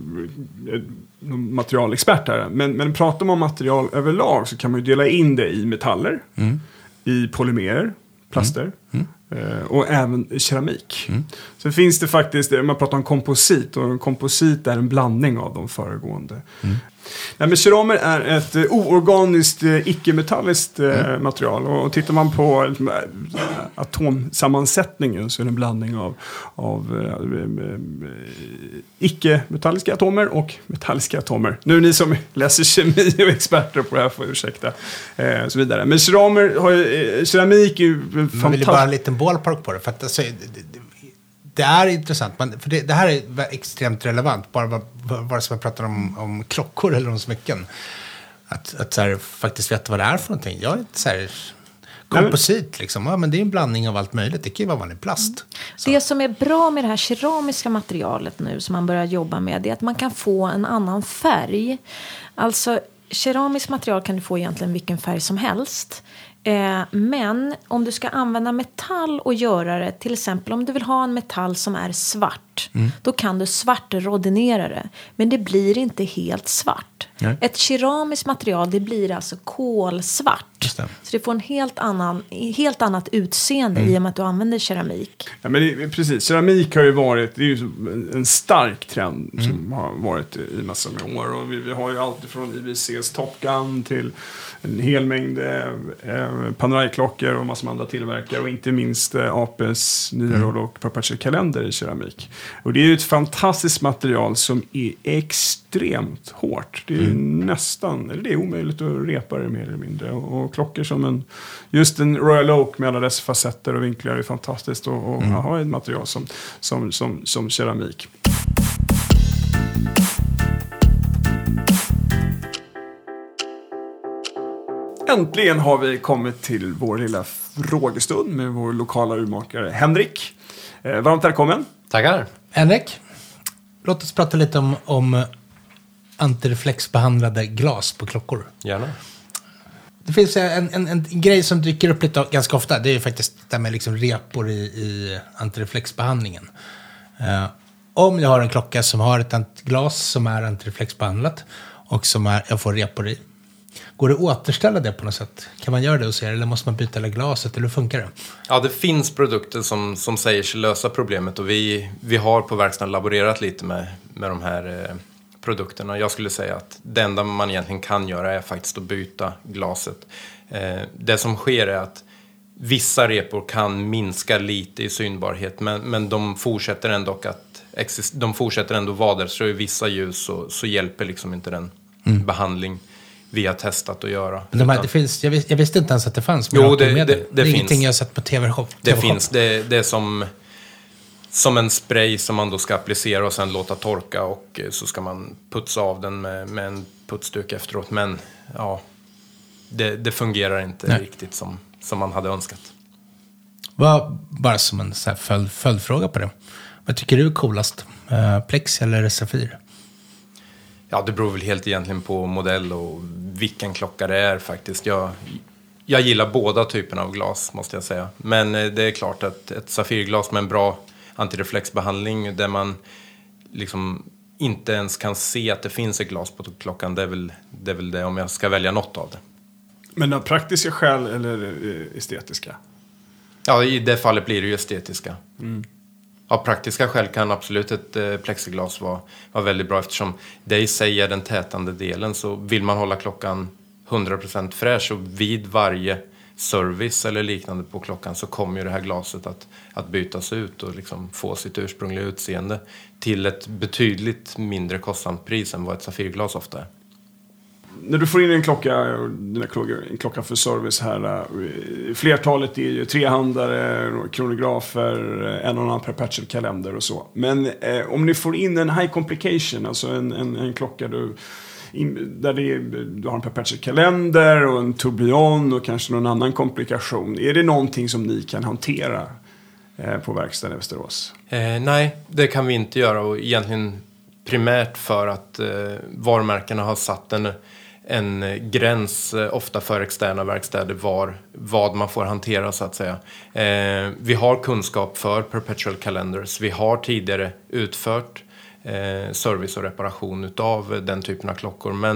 materialexpert här. Men, men pratar man om material överlag så kan man ju dela in det i metaller. Mm. I polymerer, plaster. Mm. Mm. Och även keramik. Mm. Så finns det faktiskt, man pratar om komposit. Och en komposit är en blandning av de föregående. Mm. Nej, men keramer är ett oorganiskt, icke-metalliskt mm. material. Och tittar man på atomsammansättningen så är det en blandning av, av äh, icke-metalliska atomer och metalliska atomer. Nu ni som läser kemi och experter på det här får ursäkta. Eh, så vidare. Men keramer har ju, keramik är ju fantastiskt. Man vill bara en liten ballpark på det. För att alltså, det, det, det är intressant. Man, för det, det här är extremt relevant. Bara vare sig man pratar om, om klockor eller om smycken. Att, att så här, faktiskt veta vad det är för någonting. Jag är inte så här... Komposit liksom. Ja, men det är en blandning av allt möjligt. Det kan ju vara vanlig plast. Mm. Det som är bra med det här keramiska materialet nu som man börjar jobba med är att man kan få en annan färg. Alltså keramiskt material kan du få egentligen vilken färg som helst. Eh, men om du ska använda metall och göra det, till exempel om du vill ha en metall som är svart, mm. då kan du svartrodinera det. Men det blir inte helt svart. Nej. Ett keramiskt material, det blir alltså kolsvart. Så det får en helt, annan, helt annat utseende mm. i och med att du använder keramik. Ja, men det, precis. Keramik har ju varit det är ju en stark trend mm. som har varit i massor med år. Och vi, vi har ju allt från I W C:s Top Gun till en hel mängd eh, Panerai-klockor och massor med andra tillverkare. Och inte minst eh, A P:s nya mm. och Perpetual kalender i keramik. Och det är ju ett fantastiskt material som är extremt hårt. Det är mm. nästan, eller det är omöjligt att repa det mer eller mindre. Och, och klockor som en, just en Royal Oak med alla dess facetter och vinklar är fantastiskt. Och, och mm. ha ett material som, som, som, som keramik. Äntligen har vi kommit till vår lilla frågestund med vår lokala urmakare Henrik. Eh, varmt välkommen. Tackar. Henrik, låt oss prata lite om, om antireflexbehandlade glas på klockor. Gärna. Det finns en, en, en grej som dyker upp lite ganska ofta. Det är faktiskt det med liksom repor i, i antireflexbehandlingen. Uh, om jag har en klocka som har ett glas som är antireflexbehandlat och som är, jag får repor i. Går det att återställa det på något sätt? Kan man göra det hos er eller måste man byta hela glaset? Eller hur funkar det? Ja, det finns produkter som, som säger sig lösa problemet. Och vi, vi har på verkstaden laborerat lite med, med de här eh, produkterna. Jag skulle säga att det enda man egentligen kan göra är faktiskt att byta glaset. Eh, det som sker är att vissa repor kan minska lite i synbarhet. Men, men de fortsätter ändå att exist- de fortsätter ändå vara där. Så i vissa ljus så, så hjälper liksom inte den mm. behandling vi har testat att göra. De här, det finns, jag, vis, jag visste inte ens att det fanns. Jo, det, det, det, det, det är finns. Ingenting jag har sett på tv-shop. Det finns. Det, det är som, som en spray som man då ska applicera och sen låta torka. Och så ska man putsa av den med, med en putsduk efteråt. Men ja, det, det fungerar inte Nej. riktigt som, som man hade önskat. Var, bara som en så här följd, följdfråga på det. Vad tycker du är coolast? Uh, Plex eller Safir? Ja, det beror väl helt egentligen på modell och vilken klocka det är faktiskt. Jag, jag gillar båda typerna av glas måste jag säga. Men det är klart att ett Safirglas med en bra antireflexbehandling där man liksom inte ens kan se att det finns ett glas på klockan. Det är väl det, är väl det om jag ska välja något av det. Men av praktiska skäl eller estetiska? Ja, i det fallet blir det ju estetiska. Mm. Av praktiska skäl kan absolut ett eh, plexiglas vara, vara väldigt bra eftersom det i sig är den tätande delen. Så vill man hålla klockan hundra procent fräsch och vid varje service eller liknande på klockan så kommer ju det här glaset att, att bytas ut och liksom få sitt ursprungliga utseende till ett betydligt mindre kostsamt pris än vad ett Safirglas ofta är. När du får in en klocka, en klocka för service här, flertalet är ju trehandare, kronografer, en och annan perpetual kalender och så. Men eh, om ni får in en high complication, alltså en, en, en klocka du, in, där det är, du har en perpetual kalender och en tourbillon och kanske någon annan komplikation. Är det någonting som ni kan hantera eh, på verkstaden i Västerås? Eh, nej, det kan vi inte göra och egentligen primärt för att eh, varumärkena har satt en en gräns eh, ofta för externa verkstäder var vad man får hantera så att säga. Eh, vi har kunskap för perpetual calendars. Vi har tidigare utfört eh, service och reparation utav den typen av klockor. Men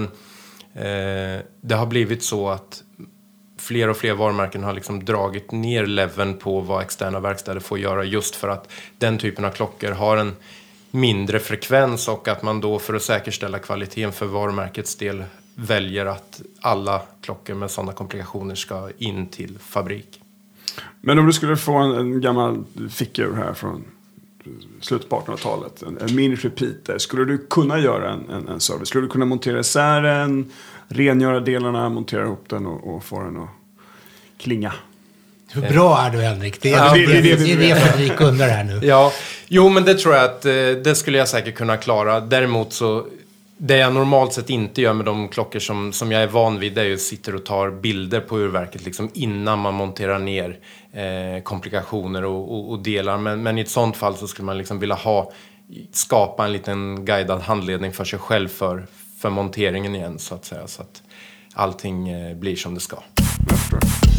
eh, det har blivit så att fler och fler varumärken har liksom dragit ner leveln på vad externa verkstäder får göra just för att den typen av klockor har en mindre frekvens och att man då för att säkerställa kvaliteten för varumärkets del väljer att alla klockor med sådana komplikationer ska in till fabrik. Men om du skulle få en, en gammal figur här från slutet på artonhundratalet, en, en mini-repeater, skulle du kunna göra en, en, en service? Skulle du kunna montera isär den, rengöra delarna, montera ihop den och, och få den att klinga? Hur bra är du, Henrik? Det är ja, det, det, det, det, det är för att vi kunde det här nu. Ja, jo men det tror jag att eh, det skulle jag säkert kunna klara. Däremot så det jag normalt sett inte gör med de klockor som, som jag är van vid, det är ju att sitta och ta bilder på urverket liksom innan man monterar ner eh, komplikationer och, och, och delar. Men, men i ett sånt fall så skulle man liksom vilja ha, skapa en liten guidad handledning för sig själv för, för monteringen igen så att säga. Så att allting eh, blir som det ska. Jag förstår.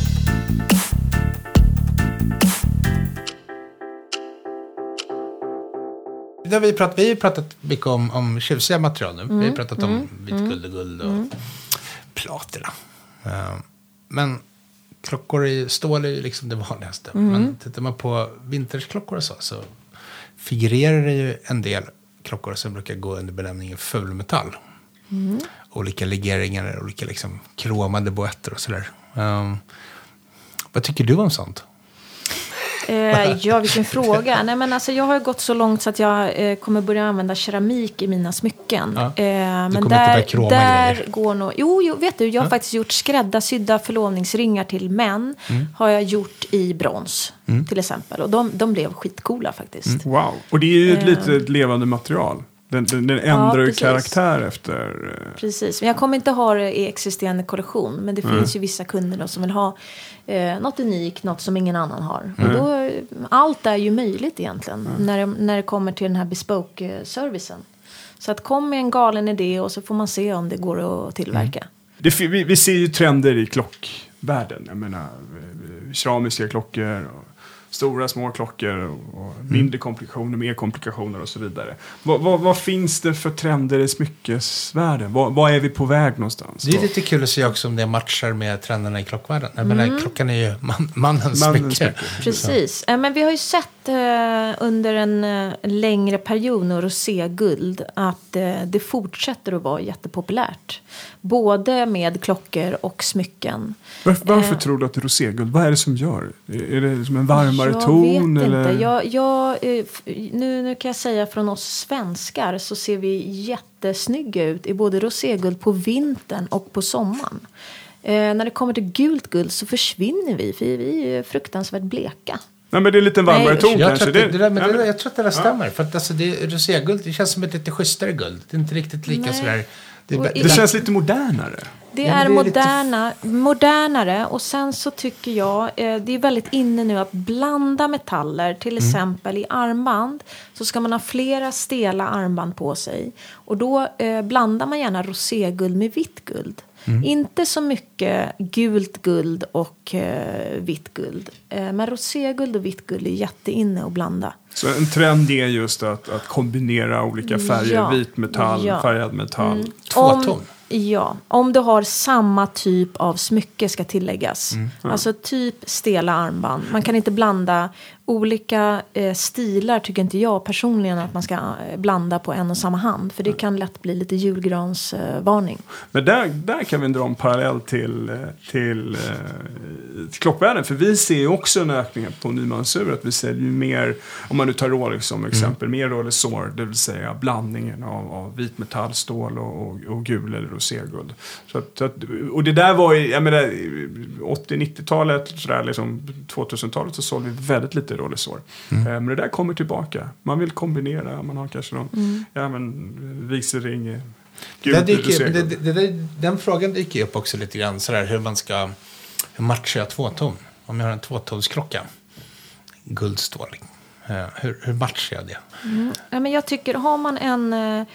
Vi har pratat, vi har pratat mycket om, om tjusiga material nu. Mm, vi har pratat om mm, vitt guld och guld och mm. platina. Uh, men klockor i stål är ju liksom det vanligaste. Mm. Men tittar man på vintersklockor och så, så figurerar det ju en del klockor som brukar gå under benämningen fulmetall. Mm. Olika legeringar, olika liksom kromade boetter och sådär. Um, vad tycker du om sånt? Eh, ja, vilken fråga. Nej, men alltså, jag har gått så långt så att jag eh, kommer börja använda keramik i mina smycken. Ja. Eh, men där, där går nog... Jo, jo, vet du, jag har ja. faktiskt gjort skräddarsydda förlovningsringar till män. Mm. Har jag gjort i brons, mm. till exempel. Och de, de blev skitcoola faktiskt. Mm. Wow, och det är ju ett eh. litet levande material. Den, den, den ändrar ju ja, karaktär efter... Precis, men jag kommer inte ha det i existerande kollektion. Men det mm. finns ju vissa kunder då som vill ha eh, något unikt, något som ingen annan har. Mm. Och då, allt är ju möjligt egentligen mm. när, det, när det kommer till den här bespoke-servicen. Så att kom med en galen idé och så får man se om det går att tillverka. Mm. Det, vi, vi ser ju trender i klockvärlden. Jag menar, keramiska klockor och stora, små klockor och mindre mm. komplikationer, mer komplikationer och så vidare. Vad, vad, vad finns det för trender i smyckesvärlden? Vad, vad är vi på väg någonstans? Det är lite kul att se också om det matchar med trenderna i klockvärlden. Mm. Men klockan är ju man, mannens smycke. Precis. Ja. Men vi har ju sett eh, under en eh, längre period nu roséguld att eh, det fortsätter att vara jättepopulärt. Både med klockor och smycken. Varför, varför eh, tror du att det är roséguld? Vad är det som gör? Är det som en varmare jag ton? Vet eller? Inte. Jag, jag, nu, nu kan jag säga från oss svenskar så ser vi jättesnygga ut i både roséguld på vintern och på sommaren. Eh, när det kommer till gult guld så försvinner vi, för vi är fruktansvärt bleka. Nej, men det är lite varmare Nej, ton jag kanske. Tror det, det där, men det, jag tror att det där stämmer. Ja. För att alltså, det, roséguld, det känns som ett lite schysstare guld. Det är inte riktigt lika sådär... Det, det, det känns lite modernare. Det ja, är, det är moderna, lite... modernare. Och sen så tycker jag eh, det är väldigt inne nu att blanda metaller. Till mm. exempel i armband så ska man ha flera stela armband på sig. Och då eh, blandar man gärna roséguld med vitt guld. Mm. Inte så mycket gult guld och eh, vitt guld. Eh, men roséguld och vitt guld är jätteinne att blanda. Så en trend är just att, att kombinera olika färger, ja. vit metall, ja. färgad metall. Mm. Tvåton. Ja, om du har samma typ av smycke ska tilläggas. Mm. Mm. Alltså typ stela armband. Man kan inte blanda olika eh, stilar, tycker inte jag personligen att man ska eh, blanda på en och samma hand. För det kan lätt bli lite julgransvarning. Eh, Men där, där kan vi dra en parallell till, till, eh, till klockvärlden. För vi ser ju också en ökning på nymansur. Att vi säljer ju mer, om man nu tar Rolex som exempel, mm. mer Rolex Soar. Det vill säga blandningen av, av vit metall, stål och, och, och gul eller roséguld. Så att, så att, och det där var ju, jag menar, åttio-nittiotalet, sådär, liksom, tvåtusentalet så sålde vi väldigt lite Rolex Soar. Mm. Men det där kommer tillbaka. Man vill kombinera, man har kanske någon mm. ja, men, vigselring, gul, dyker, det, det, det, den frågan dyker upp också lite grann, sådär, hur man ska hur matchar jag tvåton? Om jag har en tvåtonsklocka, guldstål, hur, hur matchar jag det? Mm. Ja, men jag tycker, har man en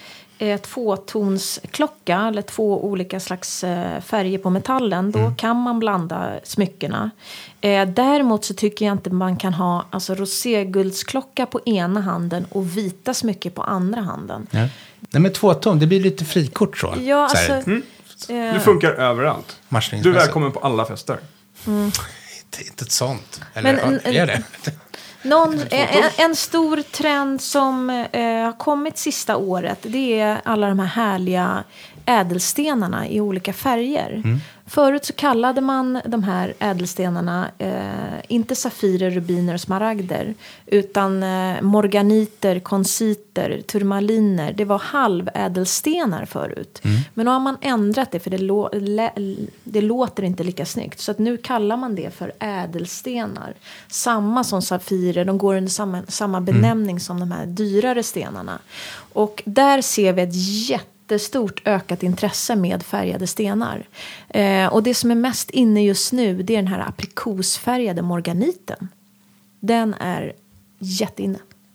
tvåtonsklocka eller två olika slags färger på metallen, då mm. kan man blanda smyckena. Eh, däremot så tycker jag inte man kan ha alltså roséguldsklocka på ena handen och vita smycken på andra handen. Ja. Nej, men tvåton, det blir lite frikort så. Ja, alltså, mm. eh, det funkar överallt. Du är välkommen på alla fester. Mm. Inte, inte ett sånt. Eller men, ja, är det? Någon, en, en stor trend som eh, har kommit sista året, det är alla de här härliga ädelstenarna i olika färger. Mm. Förut så kallade man de här ädelstenarna eh, inte safirer, rubiner och smaragder, utan eh, morganiter, konsiter, turmaliner. Det var halvädelstenar förut. Mm. Men nu har man ändrat det, för det, lo- lä- det låter inte lika snyggt. Så att nu kallar man det för ädelstenar. Samma som safirer, de går under samma, samma benämning mm. som de här dyrare stenarna. Och där ser vi ett jätte stort ökat intresse med färgade stenar. Eh, och det som är mest inne just nu, det är den här aprikosfärgade morganiten. Den är jätteinne.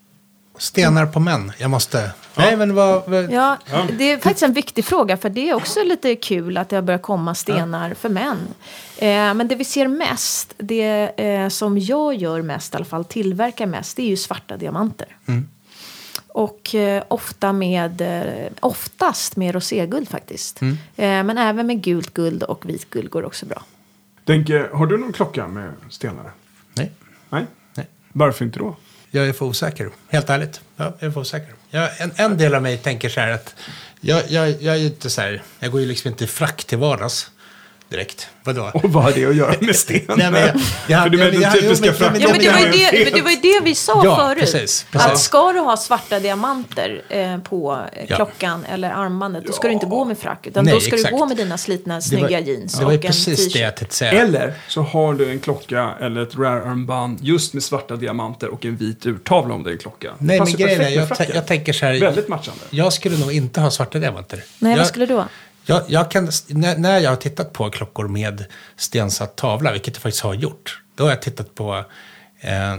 Stenar på män, jag måste... Ja. Nej, men vad, vad... Ja, det är faktiskt en viktig fråga, för det är också lite kul att det har börjat komma stenar ja. för män. Eh, men det vi ser mest, det eh, som jag gör mest, i alla fall tillverkar mest, det är ju svarta diamanter. Mm. Och eh, ofta med, eh, oftast med roséguld faktiskt. Mm. Eh, men även med gult guld och vit guld går också bra. Denke, har du någon klocka med stenar? Nej. Nej? Nej. Varför inte då? Jag är för osäker. Helt ärligt. Ja, jag är för osäker. Jag, en, en del av mig tänker så här att jag, jag, jag är ju inte så här, jag går ju liksom inte i frack till vardags direkt. Vadå? Och vad har det att göra med stenar? Nej, men jag, jag, För du menar jag- den jag- typiska jo, men- fracken. Ja, men det var ju Ja, det, men- det, var ju det vi sa Ja, förut. precis, precis. Att ska du ha svarta diamanter eh, på eh, Ja. klockan eller armbandet, då ska du inte gå med frack. Utan Nej, då ska exakt. du gå med dina slitna, Det snygga var, jeans det var ju och en precis det t-shirt. jag tänkte säga. Eller så har du en klocka eller ett rare-armband just med svarta diamanter och en vit urtavla om det är en klocka. Nej, men Passar grejen är, perfekt med jag, fracken. tä- jag tänker så här. Väldigt matchande. Jag skulle nog inte ha svarta diamanter. Nej, jag, vad skulle du då? Jag, jag kan, när, när jag har tittat på klockor med stensatt tavla, vilket jag faktiskt har gjort, då har jag tittat på eh,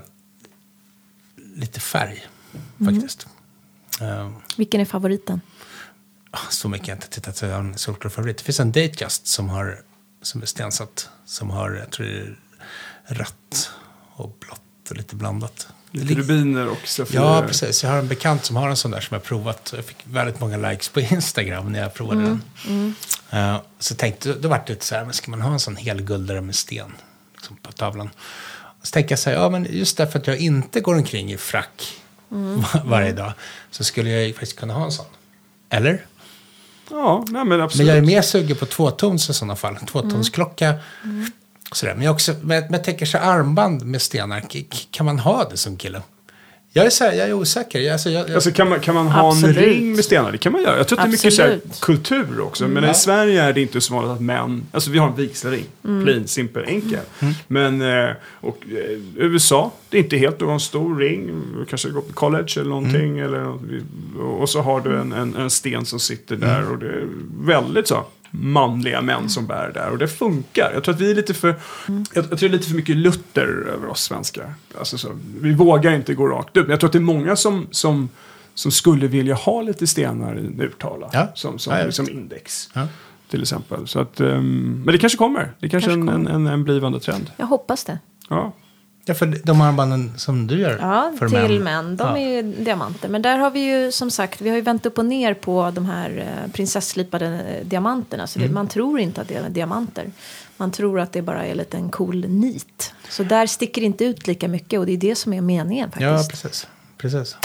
lite färg, faktiskt. Eh, Vilken är favoriten? så mycket jag inte tittat, så jag har en solklar favorit. Det finns en Datejust som, har, som är stensatt, som har, jag tror det är rött och blått och lite blandat. Lite rubiner och safirer. Ja, precis. Jag har en bekant som har en sån där som jag provat. Jag fick väldigt många likes på Instagram när jag provade Mm, den. Uh, så tänkte, då var det lite så här, men ska man ha en sån helguldare med sten liksom, på tavlan? Och så tänkte jag så här, ja men just därför att jag inte går omkring i frack Mm. var, varje dag, så skulle jag ju faktiskt kunna ha en sån. Eller? Ja, nej, men absolut. Men jag är mer sugen på tvåtons i sådana fall. Tvåtonsklocka. Mm. Sådär. Men jag, också, men men jag tänker så här, armband med stenar. K- k- kan man ha det som kille? Jag är, så här, jag är osäker. Jag, alltså, jag, jag, Alltså kan man, kan man ha Absolut. en ring med stenar? Det kan man göra. Jag tror att det är mycket så här, Absolut. kultur också. Men i Sverige är det inte så vanligt att män... Alltså vi har en vigselring. Plain, simpel, enkel. Men eh, och, eh, U S A, det är inte helt. Du har en stor ring. Du kanske går på college eller någonting. Eller, något, och så har du en, en, en sten som sitter där. Och det är väldigt så manliga män som bär där. Och det funkar. Jag tror att vi är lite för... Jag, jag tror det är lite för mycket Luther över oss svenskar. Alltså så, vi vågar inte gå rakt upp. Jag tror att det är många som... som som skulle vilja ha lite stenar i en urtavla. Ja. Som, som, Ja, ja. som index. Ja. Till exempel. Så att, um, men det kanske kommer. Det kanske är en, Kanske en, en, en blivande trend. Jag hoppas det. Ja. Ja, för de armbanden som du gör Ja, för till män. män. De Ja. är ju diamanter. Men där har vi ju som sagt, vi har ju vänt upp och ner på de här eh, prinsesslipade eh, diamanterna. Så det, man tror inte att det är diamanter. Man tror att det bara är lite en cool nit. Så där sticker det inte ut lika mycket och det är det som är meningen faktiskt. Ja, precis. precis.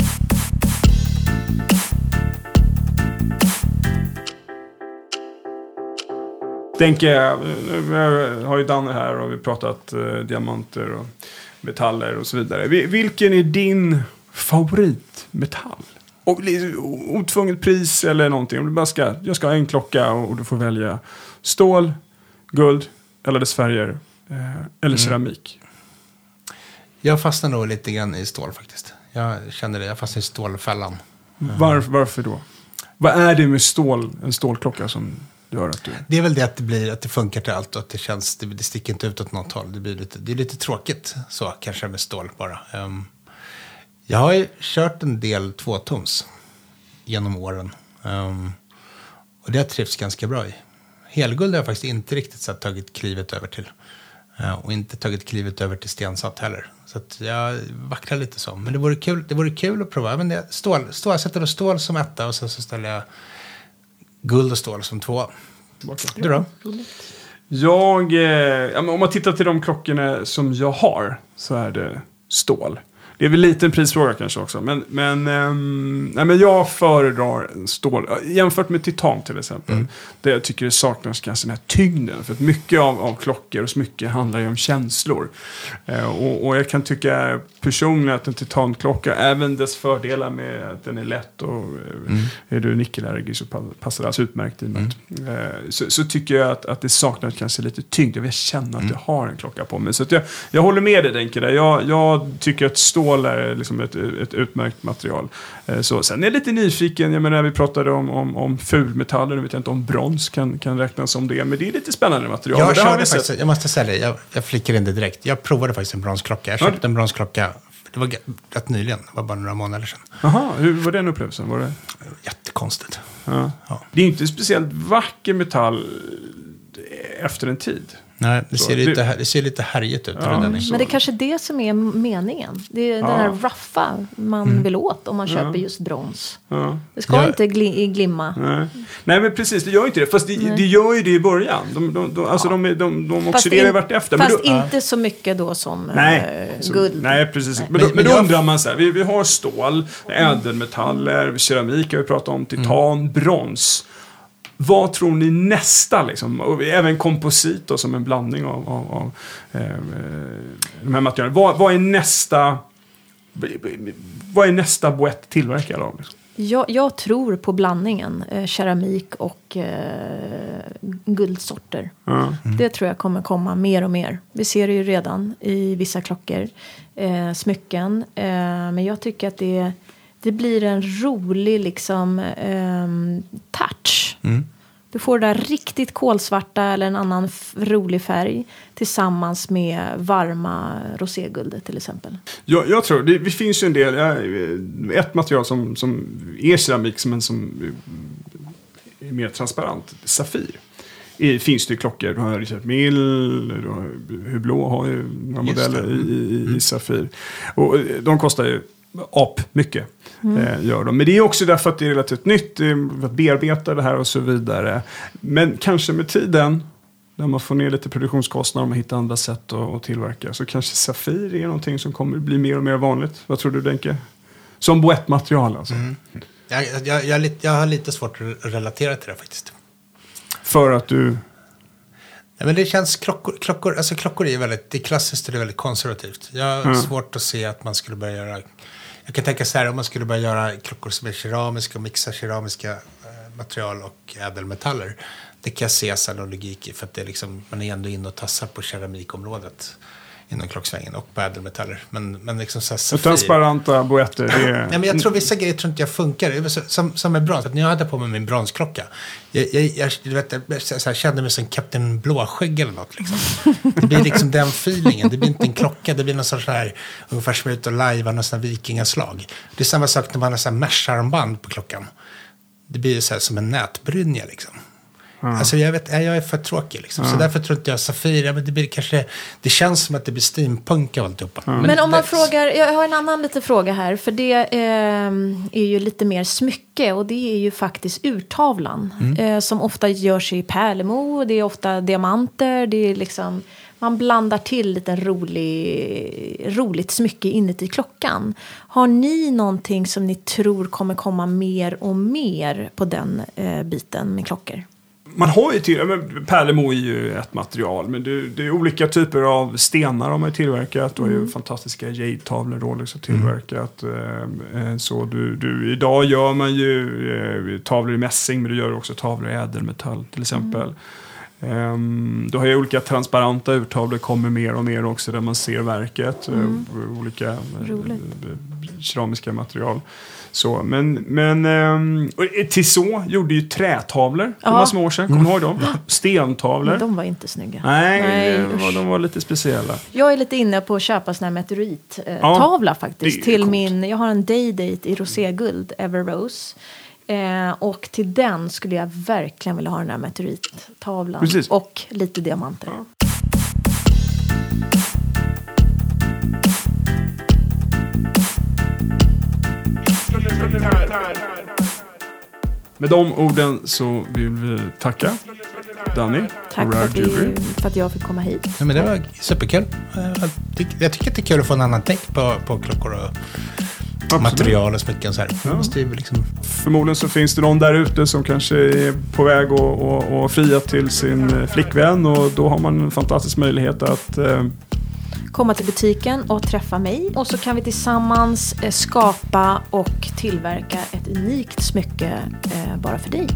Tänker jag, vi har ju Danne här och vi har pratat eh, diamanter och metaller och så vidare. Vi- Vilken är din favoritmetall? Och li- otvunget pris eller någonting. Om du bara ska, jag ska ha en klocka och, och du får välja stål, guld, eller dess färger, eh, eller keramik. Jag fastnar nog lite grann i stål faktiskt. Jag känner det. Jag fastnar i stålfällan. Varför, varför då? Vad är det med stål, en stålklocka som gör att du... Det är väl det att det blir att det funkar till allt och att det känns, det, det sticker inte ut åt något håll. Det blir lite, det är lite tråkigt så kanske med stål bara. Um, jag har ju kört en del tvåtons genom åren. Um, och det har jag trivts ganska bra i. Helguld har jag faktiskt inte riktigt så här, tagit klivet över till. Uh, och inte tagit klivet över till stensatt heller. Så att jag vacklar lite så. Men det vore kul, det vore kul att prova. Men det, stål, stål, jag sätter då stål som etta och sen så ställer jag guld och stål som två. Du då? Jag, eh, ja, men om man tittar till de klockorna som jag har så är det stål. Det är väl lite en prisfråga kanske också. Men, men, ehm, nej, men jag föredrar stål. Jämfört med titan till exempel. Mm. Där jag tycker det saknas kanske den här tyngden. För att mycket av, av klockor och smycken handlar ju om känslor. Eh, och, och jag kan tycka personligen att en titanklocka, även dess fördelar med att den är lätt och mm. är du nickelallergisk så passar det alltså utmärkt i mig. Mm. Eh, så, så tycker jag att, att det saknas kanske lite tyngd. Jag vill känna att Mm. jag har en klocka på mig. Så att jag, jag håller med dig, Denke. Jag, jag tycker att stål är liksom ett, ett utmärkt material. Eh, så, sen är jag lite nyfiken. Jag menar, vi pratade om, om, om fulmetaller. Nu vet jag inte om brons kan, kan räknas som det. Men det är lite spännande material. Jag, Och det har körde vi faktiskt, sett. jag måste säga det, jag, jag flickar in det direkt. Jag provade faktiskt en bronsklocka. Jag köpte Ja. en bronsklocka, det var g- rätt nyligen, det var bara några månader sedan. Jaha, hur var den upplevelsen? Var det? Jättekonstigt. Ja. Ja. Det är inte speciellt vacker metall efter en tid. Nej, det Så, ser, det- lite, det ser lite härjigt ut. Ja, tror jag, den är. Men det är kanske det som är meningen. Det är Ja. den här ruffa man Mm. vill åt om man köper Ja. just brons. Ja. Det ska Ja. inte gli- glimma. Nej. Nej, men precis, det gör ju inte det. Fast det, det gör ju det i början. De, de, de, alltså de, de, de Fast oxiderar in- vart efter. Fast men då, inte så mycket då som nej, eh, så- guld. nej, precis. Nej. Men, då, Men- men då men jag- undrar man så här. Vi, vi har stål, ädelmetaller, keramik har vi pratat om, titan, brons. Vad tror ni nästa, liksom? Och även komposit då, som en blandning av, av, av eh, eh, de här materialen. Vad, vad är nästa vad är nästa boett tillverkad av? Liksom? Jag, jag tror på blandningen eh, keramik och eh, guldsorter. Ja. Det tror jag kommer komma mer och mer. Vi ser det ju redan i vissa klockor, eh, smycken. Eh, men jag tycker att det, det blir en rolig liksom, eh, touch. Mm. Du får det där riktigt kolsvarta eller en annan f- rolig färg tillsammans med varma roséguldet till exempel. Jag, jag tror, det, det finns ju en del, ja, ett material som, som är keramik men som är mer transparent, Safir. I, finns det klockor, du har Richard Mille, du har Hublot har ju några Just modeller det. i, i, i Safir. Och de kostar ju ap mycket. Eh, gör de. Men det är också därför att det är relativt nytt, det är att bearbeta det här och så vidare. Men kanske med tiden, när man får ner lite produktionskostnader och man hittar andra sätt att, att tillverka, så kanske Safir är någonting som kommer bli mer och mer vanligt. Vad tror du, Denke? Som boettmaterial alltså. Mm. Jag, jag, jag, har lite- jag har lite svårt att relatera till det faktiskt. För att du... Nej, men det känns klockor, klockor, alltså klockor är väldigt, det är klassiskt och det är väldigt konservativt. Jag har Mm. svårt att se att man skulle börja göra, jag kan tänka så här, om man skulle börja göra klockor som är keramiska och mixa keramiska eh, material och ädelmetaller. Det kan jag se så här någon logik i, för att det är liksom, man är ändå inne och tassar på keramikområdet inom klocksvängen och på ädelmetaller. Men, men liksom så här, Safir. Transparenta boetter, det är... Nej, men jag tror vissa grejer tror inte jag funkar. Det var så- Som, som med brons. Att när jag hade på mig min bronsklocka. Jag, jag, jag, du vet, jag så här, kände mig som Kapten Blåskägg eller något. Liksom. Det blir liksom den feelingen. Det blir inte en klocka. Det blir någon sorts här, ungefär som ut och lajva någon sån här vikingaslag. Det är samma sak när man har så här mesh-armband på klockan. Det blir så här som en nätbrynja liksom. Alltså jag vet, jag är för tråkig liksom. Så därför tror inte jag Safir, men det blir kanske, det känns som att det blir steampunk och alltihopa. Men om man det- frågar, jag har en annan lite fråga här, för det eh, är ju lite mer smycke och det är ju faktiskt urtavlan eh, som ofta görs i pärlemor, det är ofta diamanter, det är liksom, man blandar till lite rolig, roligt smycke inuti klockan. Har ni någonting som ni tror kommer komma mer och mer på den eh, biten med klockor? Man har ju till, ja, men pärlemor är ju ett material, men det, det är olika typer av stenar de har ju tillverkat. Du har ju fantastiska jade-tavlor Rolex har tillverkat. Eh, så du, du, idag gör man ju eh, tavlor i mässing, men du gör också tavlor i ädelmetall till exempel. Um, du har ju olika transparenta urtavlor, kommer mer och mer också där man ser verket. Mm. eh, olika eh, Roligt. eh, keramiska material. Så, men men um, Tissot gjorde ju trätavlor för Ja. massor med år sedan. Kommer du ihåg dem? Stentavlor. Men de var inte snygga. Nej, Nej, det var, usch. de var lite speciella. Jag är lite inne på att köpa såna här meteorittavla eh, Ja, tavla faktiskt. det är Till coolt. min, jag har en Day-Date i roséguld, Ever Rose. Eh, och till den skulle jag verkligen vilja ha den här meteorittavlan. Precis. Och lite diamanter. Ja. Med de orden så vill vi tacka Danny Tack och för Rare att, Jewelry. vi, för att jag fick komma hit. Ja, men det var superkul. Eh, Jag tycker- Jag tycker att det är kul att få en annan take på, på klockor och Absolut. material och smycken. Så här. Ja. Det måste ju liksom... Förmodligen så finns det någon där ute som kanske är på väg att och, och fria till sin eh, flickvän, och då har man en fantastisk möjlighet att eh, Komma till butiken och träffa mig. Och så kan vi tillsammans eh, skapa och tillverka ett unikt smycke eh, bara för dig.